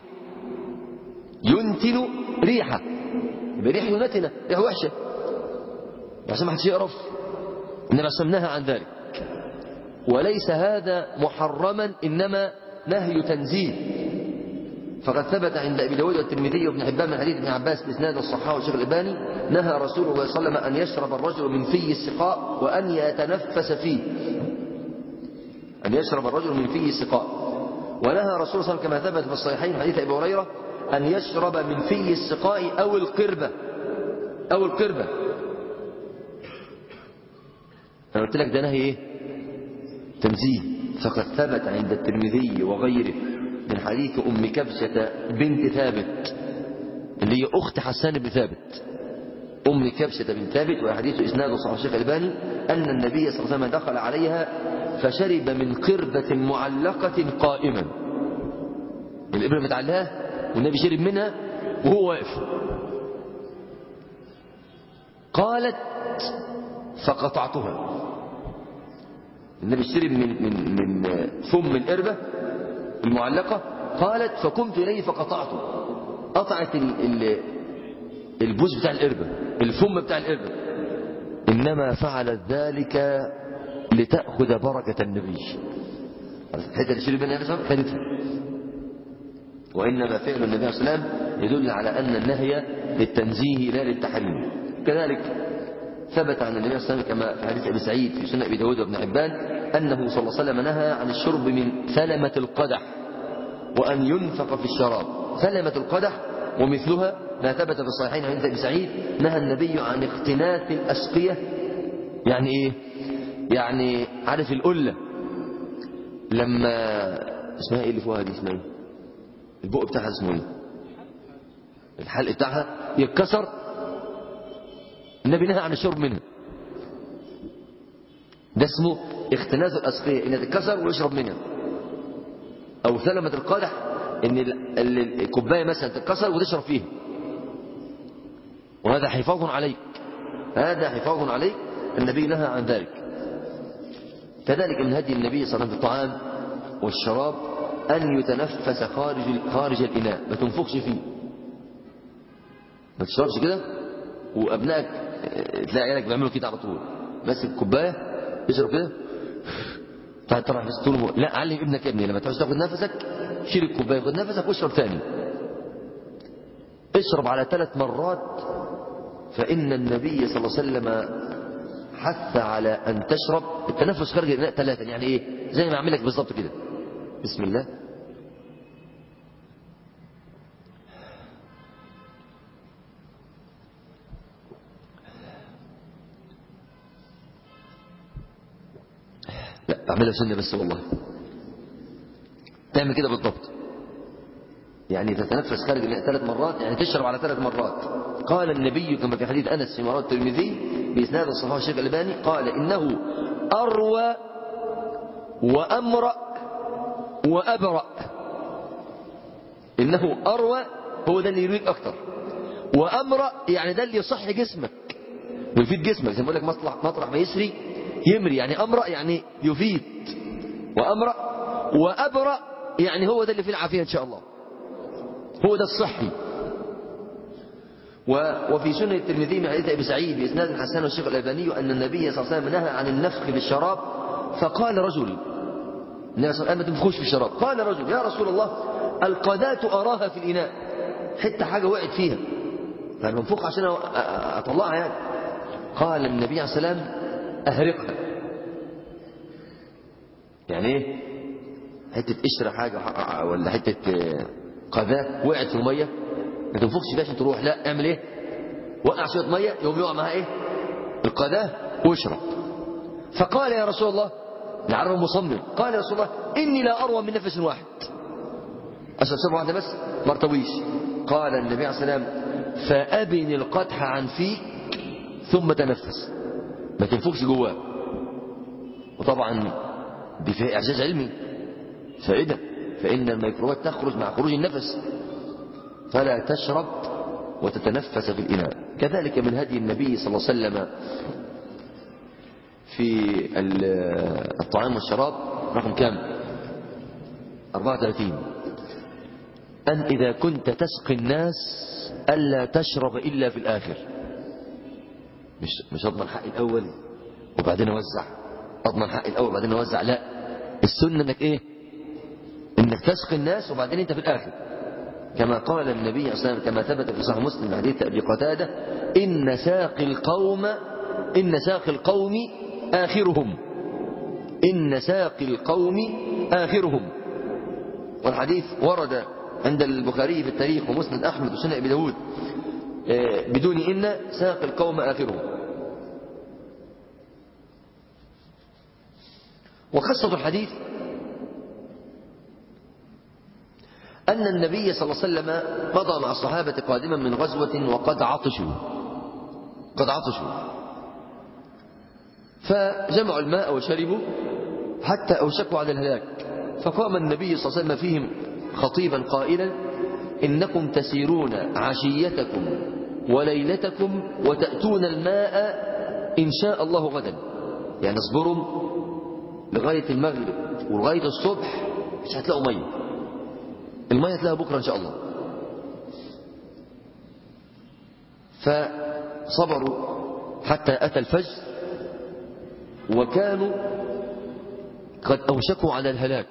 ينتن ريحة، يبقى ريحة نتنة، ريحة وحشة عشان ما حدش يقرف. النبي صلى الله عليه وسلم نهى عن ذلك، وليس هذا محرما إنما نهي تنزيه. فقد ثبت عند أبي داود والترمذي وابن حبان من حديث ابن عباس بإسناد الصحاح والشيخ الألباني نهى رسول الله صلى الله عليه وسلم أن يشرب الرجل من في السقاء وأن يتنفس فيه، أن يشرب الرجل من في السقاء. ونهى رسول الله صلى الله عليه وسلم كما ثبت في الصحيحين من حديث أبي هريرة أن يشرب من في السقاء أو القربة أو القربة. أنا قلت لك ده نهي إيه؟ تنزيه. فقد ثبت عند الترمذي وغيره من حديث أم كبشة بنت ثابت اللي هي أخت حسان بن ثابت، أم كبشة بن ثابت، وحديث إسناده صحيح الشيخ الألباني، أن النبي صلى الله عليه وسلم دخل عليها فشرب من قربة معلقة قائما. الإبرة متعلقة والنبي شرب منها وهو واقف. قالت فقطعتها. النبي شرب من فم القربة المعلقة. قالت فقمت إليه فقطعته، قطعت البوز بتاع القربة، الفم بتاع القربة. إنما فعلت ذلك لتأخذ بركة النبي. الحتة اللي شرب منها النبي خدتها. وإنما فعل النبي صلى الله عليه وسلم يدل على أن النهي للتنزيه لا للتحريم. كذلك ثبت عن النبي صلى الله عليه وسلم كما في حديث أبي سعيد في سنن أبي داود وابن حبان أنه صلى الله عليه وسلم نهى عن الشرب من ثلمة القدح وأن ينفق في الشراب. ثلمة القدح ومثلها ما ثبت في الصحيحين عند أبي سعيد نهى النبي عن اختناث الأسقية. يعني إيه؟ يعني عارف القلة لما اسمها إيه اللي فوقها دي؟ اسمها إيه؟ البق بتاعها اسمه إيه؟ الحلق بتاعها يتكسر، النبي نهى عن الشرب منها. ده اسمه اختناث الأسقية، إنها تتكسر ويشرب منها. أو ثلمة القدح إن الكوباية مثلا تتكسر وتشرب فيها، وهذا حفاظ عليك، هذا حفاظ عليك. النبي نهى عن ذلك. كذلك من هدي النبي صلى الله عليه وسلم في الطعام والشراب أن يتنفس خارج الإناء، ما تنفخش فيه، ما تشربش كده وأبنائك تلاقي عيالك بيعملوا كده على طول، ماسك كوباية يشرب كده تروح بس طول. لا، علم ابنك يا ابني لما تعوز تاخد نفسك شيل الكوباية خد نفسك واشرب ثاني، اشرب على 3 مرات. فإن النبي صلى الله عليه وسلم حث على أن تشرب التنفس خارج الإناء 3. يعني إيه؟ زي ما أعمل لك بالظبط كده. بسم الله، لا أعملها سنة بس والله، تعمل كده بالضبط. يعني تتنفس خارج الإناء 3 مرات، يعني تشرب على 3 مرات. قال النبي كما في حديث أنس في مرات الترمذي بإسناد الصحيح الشيخ الألباني قال إنه أروى وأمرأ وأبرأ. إنه أروى هو ده اللي يرويك أكتر، وأمرأ يعني ده اللي يصح جسمك ويفيد جسمك، زي ما بقول لك مطرح ما يسري يمري، يعني أمرأ يعني يفيد، وأمرأ وأبرأ يعني هو ده اللي فيه العافية إن شاء الله، هو ده الصحي. وفي سنة الترمذي من حديث أبي سعيد بإسناد الحسن والشيخ الألباني أن النبي صلى الله عليه وسلم نهى عن النفخ بالشراب. فقال رجل، النبي صلى الله عليه وسلم ما تنفخوش في الشراب. قال رجل يا رسول الله القذاة أراها في الإناء، حتى حاجة وقعت فيها فأنا منفخ عشان أطلعها يعني. قال النبي عليه الصلاة والسلام أهرقها. يعني إيه؟ حتة قشرة حاجة ولا حتة قذاة وقعت في المية ما تنفخش فيها عشان تروح، لا اعمل إيه؟ وقع شوية مية يوم يقع معها إيه؟ القداه واشرب. فقال يا رسول الله، العرب مصمم، قال يا رسول الله إني لا أروى من نفس واحد، أشرب شربة واحدة بس ما ارتويش. قال النبي عليه السلام فأبن القدح عن فيك ثم تنفس، ما تنفخش جواه. وطبعا دي فيها إعجاز علمي فائدة، فإن الميكروبات تخرج مع خروج النفس، فلا تشرب وتتنفس في الإناء. كذلك من هدي النبي صلى الله عليه وسلم في الطعام والشراب رقم كام؟ 34 أن إذا كنت تسقي الناس ألا تشرب إلا في الآخر. مش أضمن حق الأول وبعدين أوزع، أضمن حق الأول وبعدين أوزع، لا، السنة إنك إيه؟ إنك تسقي الناس وبعدين أنت في الآخر، كما قال النبي صلى الله عليه وسلم كما ثبت في صحيح مسلم من حديث أبي قتادة إن ساقي القوم آخرهم، إن ساقي القوم آخرهم. والحديث ورد عند البخاري في التاريخ ومسند أحمد وسنن أبي داود بدون إن ساقي القوم آخرهم. وقصة الحديث أن النبي صلى الله عليه وسلم مضى مع الصحابة قادما من غزوة وقد عطشوا فجمعوا الماء وشربوا حتى أوشكوا على الهلاك. فقام النبي صلى الله عليه وسلم فيهم خطيبا قائلا إنكم تسيرون عشيتكم وليلتكم وتأتون الماء إن شاء الله غدا، يعني اصبروا لغاية المغرب ولغاية الصبح مش هتلاقوا مية، المية هتلاقيها بكرة إن شاء الله. فصبروا حتى أتى الفجر وكانوا قد أوشكوا على الهلاك.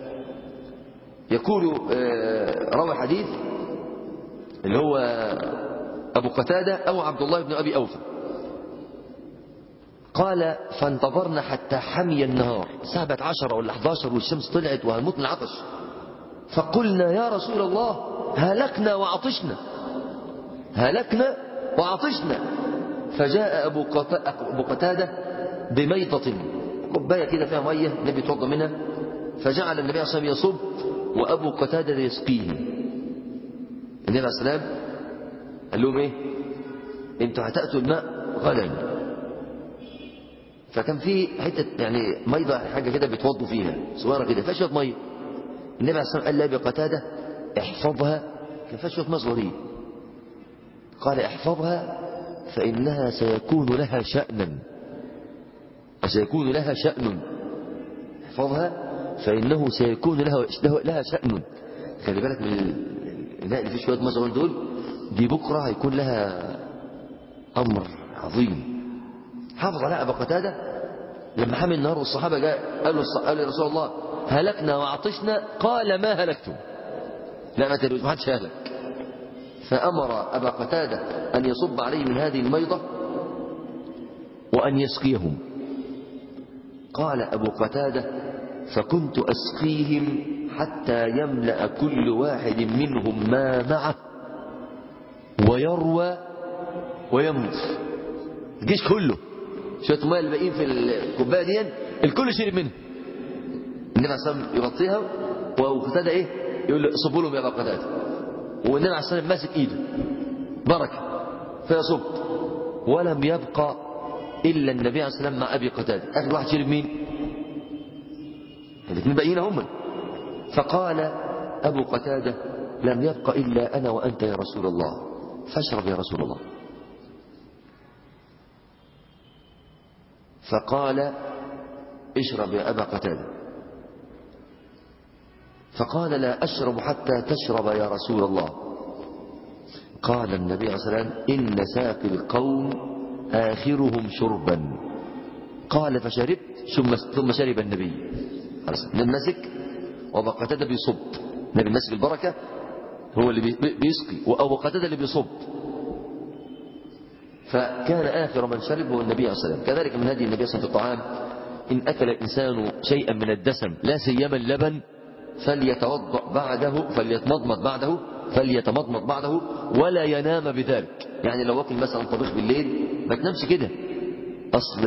يقول روى الحديث اللي هو أبو قتادة أو عبد الله بن أبي أوفى قال فانتظرنا حتى حمي النهار، الساعة 10 ولا 11 والشمس طلعت وهنموت من العطش، فقلنا يا رسول الله هلكنا وعطشنا. فجاء أبو قتادة بميطة، كوباية كده فيها مية النبي يتوضا منها، فجعل النبي صلى الله عليه وسلم يصب وأبو قتادة يسقيه. النبي عليه السلام قال لهم ايه؟ انتوا هتأتوا الماء غدا. فكان في حتة يعني ميضة حاجة كده بيتوضوا فيها صغيرة كده فيها شوية مية. النبي عليه السلام قال لأبي قتادة احفظها، كان فيها شوية مية صغيرين، قال احفظها فإنها سيكون لها شأن، احفظها فإنه سيكون لها شأن. خلي بالك من الماء اللي فيه شوية مية صغيرين دول، دي بكرة هيكون لها أمر عظيم. حافظ على أبا قتادة لما حمل النهار والصحابة جاء قالوا يا رسول الله هلكنا وعطشنا، قال ما هلكتم، لا ما تلوش، ما حدش هلك. فأمر أبا قتادة أن يصب عليه من هذه الميضة وأن يسقيهم. قال أبو قتادة فكنت أسقيهم حتى يملأ كل واحد منهم ما معه ويروى ويمضي، الجيش كله شوية ماء اللي باقيين في الكوباية دي الكل شرب منها. النبي عليه الصلاة والسلام يغطيها وأبو قتادة ايه يقول له صبوا لهم يا أبا قتادة، والنبي عليه الصلاة والسلام ماسك ايده بركة فيصب. ولم يبقى إلا النبي عليه الصلاة والسلام مع أبي قتادة، آخر واحد شرب مين؟ الاثنين باقيين هم. فقال أبو قتادة لم يبق إلا أنا وأنت يا رسول الله، فاشرب يا رسول الله. فقال اشرب يا أبا قتادة. فقال لا أشرب حتى تشرب يا رسول الله. قال النبي عليه الصلاة والسلام إن ساقي القوم آخرهم شربا. قال فشربت ثم شرب النبي مسك وأبو قتادة بيصب، النبي مسك البركة هو اللي بيسقي وأبو قتادة اللي بيصب، فكان آخر من شرب هو النبي عليه الصلاة والسلام. كذلك من هدي النبي صلى الله عليه وسلم في الطعام إن أكل الإنسان شيئا من الدسم لا سيما اللبن فليتمضمض بعده فليتمضمض بعده ولا ينام بذلك. يعني لو واكل مثلا طبيخ بالليل ما تنامش كده، أصل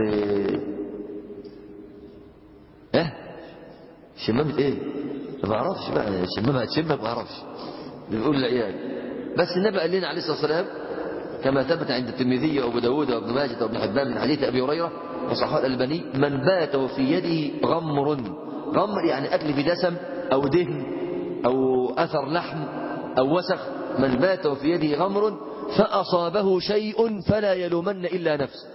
شمامة إيه؟ ما أعرفش بقى، شمامة هتشمك ما أعرفش، بنقول العيال. بس النبي قال لنا عليه الصلاة والسلام كما ثبت عند الترمذي وابو داود وابن ماجه وابن حبان من حديث ابي هريره وصححه الالباني: من بات وفي يده غمر يعني اكل في دسم او دهن او اثر لحم او وسخ، من بات وفي يده غمر فاصابه شيء فلا يلومن الا نفسه،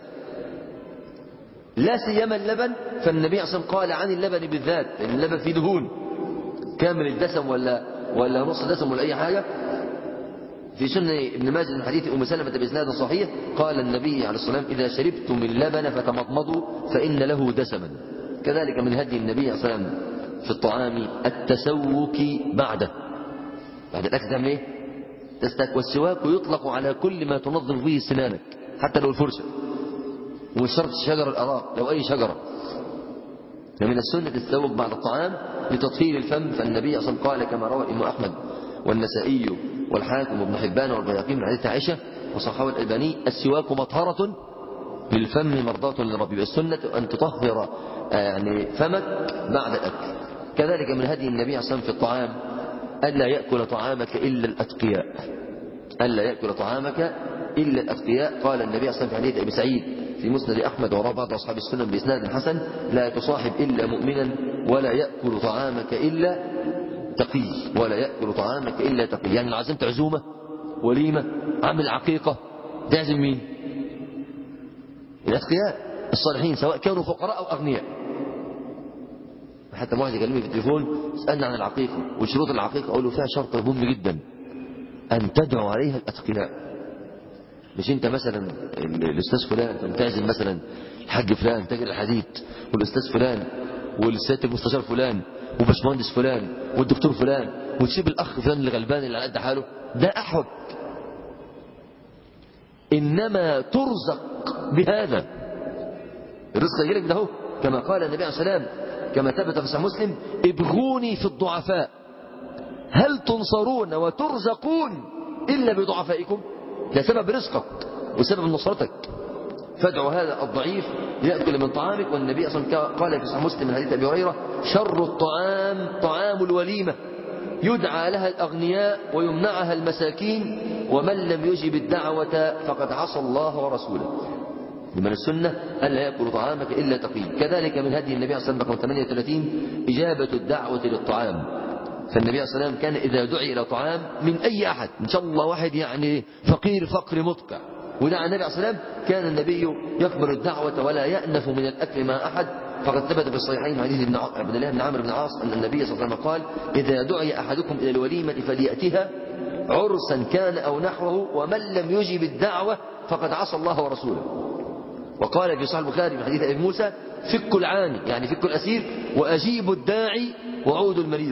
لا سيما اللبن. فالنبي صلى الله عليه وسلم قال عن اللبن بالذات، لان اللبن فيه دهون كامل الدسم ولا نص دسم ولا اي حاجه. في سنن ابن ماجه من حديث ام سلمة باسناد صحيح قال النبي عليه الصلاه والسلام: اذا شربتم اللبن فتمضمضوا فان له دسما. كذلك من هدي النبي عليه الصلاه والسلام في الطعام التسوك بعد الاكل. تعمل ايه؟ تستك. والسواك يطلق على كل ما تنظف به سنانك، حتى لو الفرشه، ومش شرط شجر الاراق، لو اي شجره. فمن السنه التسوك بعد الطعام لتطهير الفم. فالنبي اصلا قال كما روى الامام احمد والنسائي والحاكم وابن حبان والبيهقي من حديث عائشه وصححه الالباني: السواك مطهره للفم مرضاه للرب. السنه ان تطهر يعني فمك بعد الاكل. كذلك من هدي النبي عليه الصلاه والسلام في الطعام الا ياكل طعامك الا الاتقياء، الا ياكل طعامك الا الاتقياء. قال النبي عليه الصلاه والسلام في حديث ابي سعيد في مسند احمد ورواه بعض اصحاب السنن باسناد حسن: لا تصاحب الا مؤمنا ولا ياكل طعامك الا تقي، ولا ياكل طعامك الا تقي. يعني لو عزمت عزومه وليمه عامل عقيقه تعزم مين؟ الاتقياء الصالحين سواء كانوا فقراء او اغنياء. حتى واحد يكلمني في التليفون يسالني عن العقيقه وشروط العقيقه، اقول له فيها شرط مهم جدا ان تدعو عليها الاتقياء. مش انت مثلا الاستاذ فلان تعزم مثلا الحاج فلان تاجر الحديد والاستاذ فلان والسيد المستشار فلان وباشمهندس فلان والدكتور فلان، وتسيب الاخ فلان الغلبان اللي على قد حاله، ده احوج. انما ترزق بهذا، الرزق يجيلك ده، كما قال النبي عليه الصلاه والسلام كما ثبت في صحيح مسلم: ابغوني في الضعفاء هل تنصرون وترزقون الا بضعفائكم. ده سبب رزقك وسبب نصرتك. فادعوا هذا الضعيف ليأكل من طعامك. والنبي أصلا قال في صحيح مسلم من حديث أبي هريرة: شر الطعام طعام الوليمة يدعى لها الأغنياء ويمنعها المساكين، ومن لم يجب الدعوة فقد عصى الله ورسوله. من السنة ألا يأكل طعامك إلا تقي. كذلك من هدي النبي صلى الله عليه وسلم 38 إجابة الدعوة للطعام. فالنبي صلى الله عليه وسلم كان إذا دعي إلى طعام من أي أحد، إن شاء الله واحد يعني فقير فقر مدقع ودعا النبي عليه الصلاة والسلام، كان النبي يقبل الدعوة ولا يأنف من الأكل مع أحد. فقد ثبت في الصحيحين من حديث عبد الله بن عمرو بن العاص أن النبي صلى الله عليه وسلم قال: إذا دعي أحدكم إلى الوليمة فليأتها عرسا كان أو نحوه، ومن لم يجب الدعوة فقد عصى الله ورسوله. وقال في صحيح البخاري من حديث أبي موسى: فكوا العاني يعني فكوا الأسير، وأجيبوا الداعي وعودوا المريض.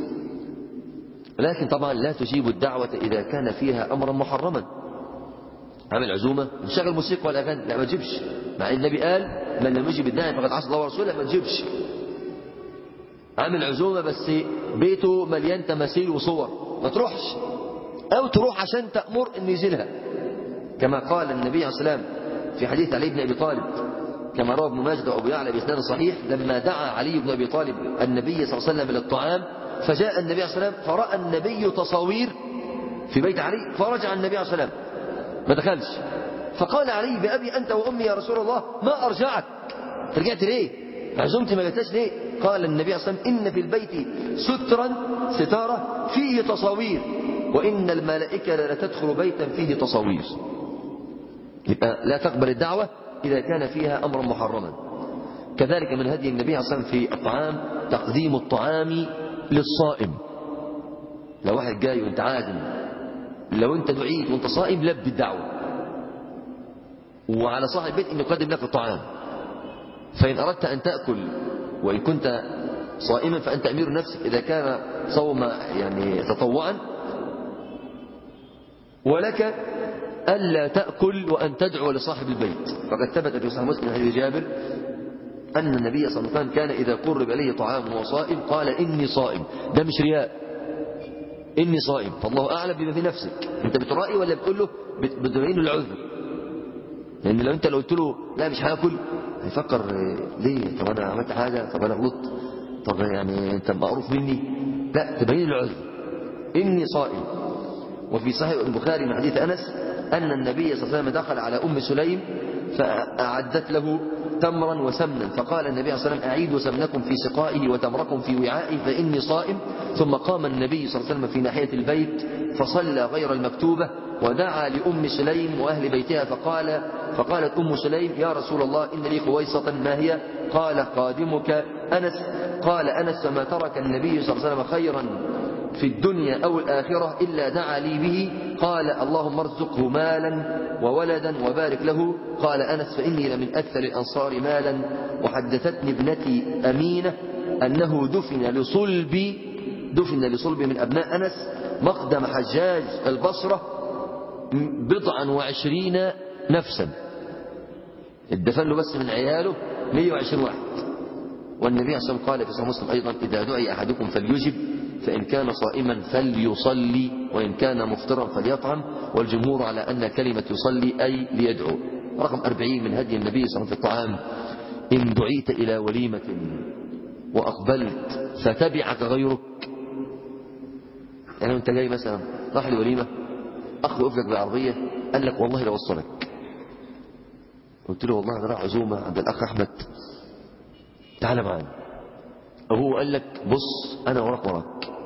لكن طبعا لا تجيب الدعوة إذا كان فيها أمرا محرما. عامل عزومة نشغل موسيقى ولا أغاني، لا ما تجيبش، مع النبي قال: من لم يجب الداعي فقد عصى الله ورسوله، ما تجيبش. عامل عزومة بس بيته مليان تماثيل وصور، ما تروحش، أو تروح عشان تأمر إن يزيلها، كما قال النبي عليه الصلاة والسلام في حديث علي بن أبي طالب كما روى ابن ماجه وأبو يعلى بإسناد صحيح: لما دعا علي بن أبي طالب النبي صلى الله عليه وسلم إلى الطعام، فجاء النبي عليه الصلاة والسلام فرأى النبي تصاوير في بيت علي، فرجع النبي عليه الصلاة والسلام ما دخلش. فقال علي: بأبي أنت وأمي يا رسول الله ما أرجعك، رجعت ليه؟ عزمت ما جتش ليه؟ قال النبي عليه الصلاة والسلام: إن في البيت ستارة فيه تصاوير، وإن الملائكة لا تدخل بيتا فيه تصاوير. يبقى لا تقبل الدعوة إذا كان فيها أمر محرما. كذلك من هدي النبي عليه الصلاة والسلام في الطعام تقديم الطعام للصائم. لو واحد جاي وانت عازم، لو انت دعيت وانت صائم لبي الدعوة، وعلى صاحب البيت أن يقدم لك الطعام. فإن أردت أن تأكل وإن كنت صائما فأنت أمير نفسك إذا كان صوم يعني تطوعا، ولك ألا تأكل وأن تدعو لصاحب البيت. فقد ثبت في صحيح مسلم حديث جابر أن النبي صلى الله عليه وسلم كان إذا قرب إليه طعام وهو صائم قال: إني صائم. ده مش رياء، إني صائم، فالله أعلم بما في نفسك. أنت بترائي ولا بتقول له بتبين له العذر؟ لأن لو أنت قلت له لا مش هاكل هيفكر ليه؟ طب أنا عملت حاجة؟ طب أنا غلطت؟ طب يعني أنت معروف مني؟ لا، تبين له العذر، إني صائم. وفي صحيح البخاري من حديث أنس أن النبي صلى الله عليه وسلم دخل على أم سليم فأعدت له تمرا وسمنا، فقال النبي صلى الله عليه وسلم أعيدوا سمنكم في سقائه وتمركم في وعائه فإني صائم. ثم قام النبي صلى الله عليه وسلم في ناحية البيت فصلى غير المكتوبة ودعا لأم سليم وأهل بيتها فقالت أم سليم يا رسول الله إن لي خويصة ما هي؟ قال قادمك أنس. قال أنس فما ترك النبي صلى الله عليه وسلم خيرا في الدنيا أو الآخرة إلا دعا لي به. قال اللهم ارزقه مالا وولدا وبارك له. قال أنس فإني لمن أكثر الأنصار مالا. وحدثتني ابنتي أمينة أنه دفن لصلب من أبناء أنس مقدم حجاج البصرة 29 نفسا، الدفن له بس من عياله 120 واحد. والنبي صلى الله عليه وسلم قال في صحيح مسلم أيضا إذا دعي أحدكم فليجب، فإن كان صائما فليصلي وإن كان مفطرا فليطعم. والجمهور على أن كلمة يصلي أي ليدعو. رقم 40 من هدي النبي صلى الله عليه وسلم في الطعام إن دعيت إلى وليمة وأقبلت فتبعك غيرك، يعني أنت جاي مثلا راح لوليمة أخ يقف لك بالعربية قال لك والله لو وصلك، قلت له والله أنا راح عزومة عند الأخ أحمد تعال معانا، وهو قال لك بص أنا وراك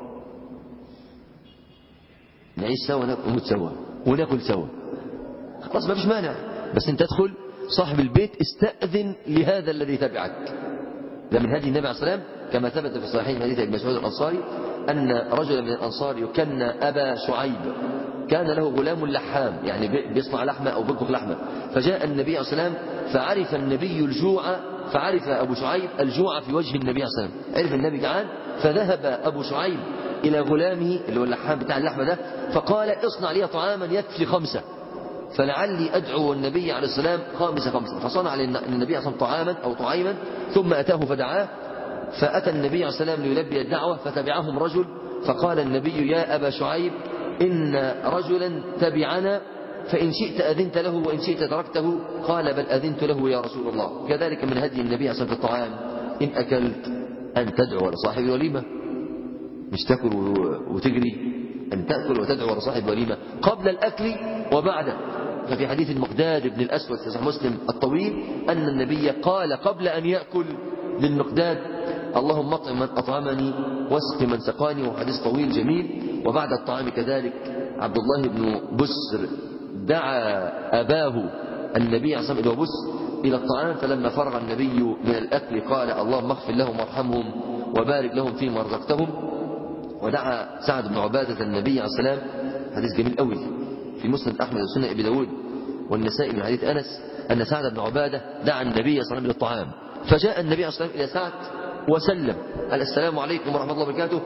نعيش سوا نموت سوا وناكل سوا، خلاص ما فيش مانع، بس انت تدخل صاحب البيت استأذن لهذا الذي تبعك. ده من هدي النبي عليه الصلاة والسلام كما ثبت في الصحيحين حديث ابن مسعود الأنصاري أن رجلا من الأنصار يكنى أبا شعيب كان له غلام لحام، يعني بيصنع لحمة أو بيطبخ لحمة، فجاء النبي عليه الصلاة والسلام فعرف النبي الجوع، فعرف أبو شعيب الجوع في وجه النبي عليه الصلاة والسلام، عرف النبي جعان، فذهب أبو شعيب إلى غلامه اللي هو اللحام بتاع اللحمة ده فقال اصنع لي طعاما يكفي 5 فلعلي أدعو النبي عليه السلام 5 فصنع للنبي عليه السلام طعاما أو طعيما ثم أتاه فدعاه، فأتى النبي عليه السلام ليلبي الدعوة فتبعهم رجل فقال النبي يا أبا شعيب إن رجلا تبعنا فإن شئت أذنت له وإن شئت تركته. قال بل أذنت له يا رسول الله. كذلك من هدي النبي عليه الصلاة والسلام في الطعام إن أكلت أن تدعو لصاحب الوليمة، مش تأكل وتجري، أن تأكل وتدعو لصاحب الوليمة قبل الأكل وبعده. ففي حديث المقداد بن الأسود في صحيح مسلم الطويل أن النبي قال قبل أن يأكل للمقداد اللهم اطعم من أطعمني واسق من سقاني، وحديث طويل جميل. وبعد الطعام كذلك عبد الله بن بسر دعا أباه النبي عليه الصلاة والسلام إلى الطعام، فلما فرغ النبي من الأكل قال اللهم اغفر لهم وارحمهم وبارك لهم فيما رزقتهم. ودعا سعد بن عبادة النبي عليه السلام، حديث جميل قوي في مسند أحمد وسنن أبي داود والنسائي من حديث أنس أن سعد بن عبادة دعا النبي صلى الله عليه وسلم إلى الطعام، فجاء النبي صلى الله عليه وسلم إلى سعد وسلم قال السلام عليكم ورحمة الله وبركاته،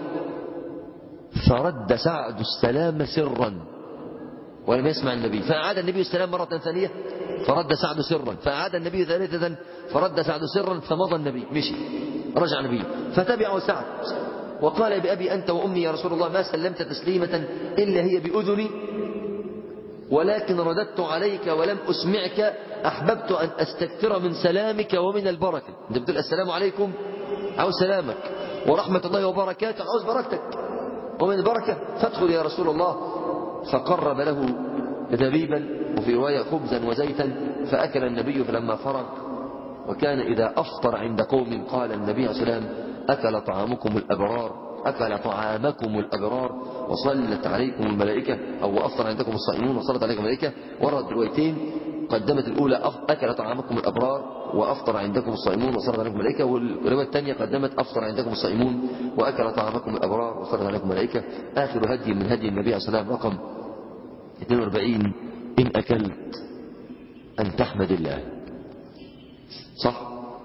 فرد سعد السلام سرا ولم يسمع النبي، فأعاد النبي السلام مرة ثانية فرد سعد سرا، فأعاد النبي ثالثة فرد سعد سرا، فمضى النبي مشي، رجع النبي فتبعه سعد وقال بأبي أنت وأمي يا رسول الله ما سلمت تسليمة إلا هي بأذني ولكن رددت عليك ولم أسمعك، أحببت أن أستكثر من سلامك ومن البركة. أنت بتقول السلام عليكم عاوز سلامك ورحمة الله وبركاته عاوز بركتك ومن البركة، فادخل يا رسول الله. فقرب له زبيبا وفي رواية خبزا وزيتا فأكل النبي، فلما فرغ وكان إذا أفطر عند قوم قال النبي عليه الصلاة والسلام أكل طعامكم الأبرار وصلت عليكم الملائكة، أو أفطر عندكم الصائمون وصلت عليكم الملائكة. وردت روايتين قدمت الأولى أكل طعامكم الأبرار وأفطر عندكم الصائمون وصلت عليكم الملائكة، والرواية الثانية قدمت أفطر عندكم الصائمون وأكل طعامكم الأبرار وصلت عليكم الملائكة. آخر هدي من هدي النبي عليه الصلاة والسلام رقم 42 إن أكلت أن تحمد الله، صح؟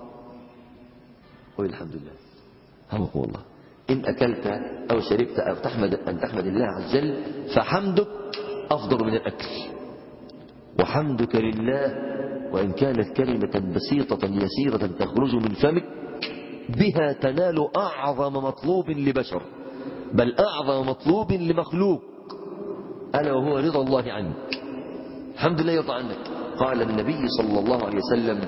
قل الحمد لله حمدكم الله. إن أكلت أو شربت أو أن تحمد الله عز وجل فحمدك أفضل من الأكل، وحمدك لله وإن كانت كلمة بسيطة يسيرة تخرج من فمك بها تنال أعظم مطلوب لبشر، بل أعظم مطلوب لمخلوق، ألا وهو رضا الله عنك. الحمد لله يرضى عنك. قال النبي صلى الله عليه وسلم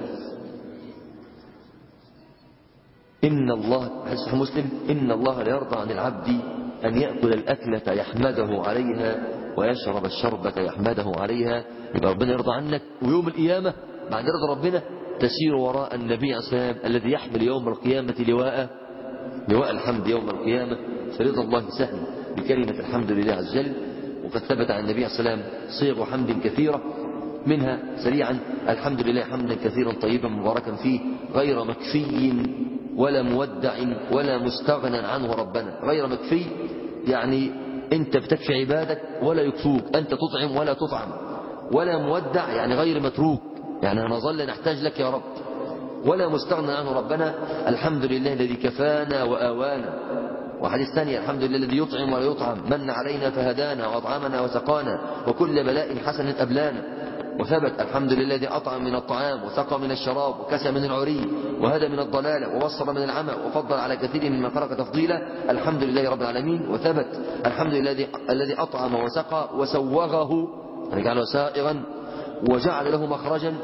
إن الله، حديث مسلم، إن الله لا يرضى عن العبد أن يأكل الأكلة يحمده عليها ويشرب الشربة يحمده عليها. يبقى ربنا يرضى عنك، ويوم القيامة بعد رضا ربنا تسير وراء النبي عليه الصلاة والسلام الذي يحمل يوم القيامة لواء الحمد يوم القيامة. فرضا الله سهل بكلمة الحمد لله عز وجل. وقد ثبت عن النبي عليه الصلاة والسلام صيغ حمد كثيرة، منها سريعا الحمد لله حمدا كثيرا طيبا مباركا فيه غير مكفي ولا مودع ولا مستغنى عنه ربنا. غير مكفي يعني انت بتكفي عبادك ولا يكفوك، انت تطعم ولا تطعم. ولا مودع يعني غير متروك، يعني هنظل نحتاج لك يا رب. ولا مستغنى عنه ربنا. الحمد لله الذي كفانا وآوانا. وحديث ثاني الحمد لله الذي يطعم ولا يطعم، من علينا فهدانا وأطعمنا وسقانا وكل بلاء حسن أبلانا. وثبت الحمد لله الذي أطعم من الطعام وسقى من الشراب وكسى من العري وهدى من الضلال وبصر من العمى وفضل على كثير مما خلق تفضيلا. الحمد لله رب العالمين. وثبت الحمد لله الذي أطعم وسقى وسوغه، يعني جعله سائغا وجعل له مخرجا.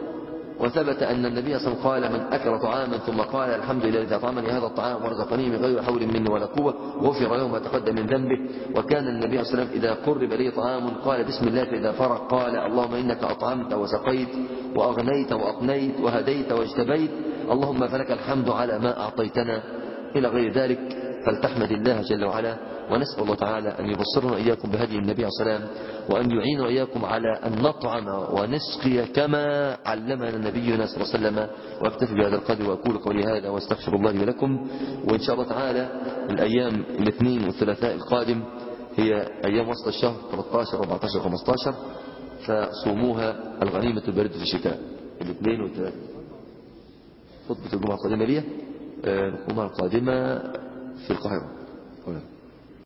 وثبت أن النبي صلى الله عليه وسلم قال من أكل طعاما ثم قال الحمد لله الذي أطعمني هذا الطعام ورزقني من غير حول مني ولا قوة غفر له ما تقدم من ذنبه. وكان النبي صلى الله عليه وسلم إذا قرب لي طعام قال بسم الله، فإذا فرغ قال اللهم إنك أطعمت وسقيت وأغنيت وأقنيت وهديت واجتبيت، اللهم فلك الحمد على ما أعطيتنا، إلى غير ذلك. فلتحمد الله جل وعلا. ونسأل الله تعالى أن يبصرنا إياكم بهدي النبي عليه الصلاة والسلام، وأن يعيننا إياكم على أن نطعم ونسقي كما علمنا نبينا صلى الله عليه وسلم. وأكتفي بهذا القدر وأقول قولي هذا واستغفر الله لي ولكم. وإن شاء الله تعالى الأيام الاثنين والثلاثاء القادم هي أيام وسط الشهر 13 14 15، فصوموها الغنيمة البارد في الشتاء. الاثنين والثلاثاء خطبة الجمعة القادمة لي، الجمعة القادمة في القاهرة.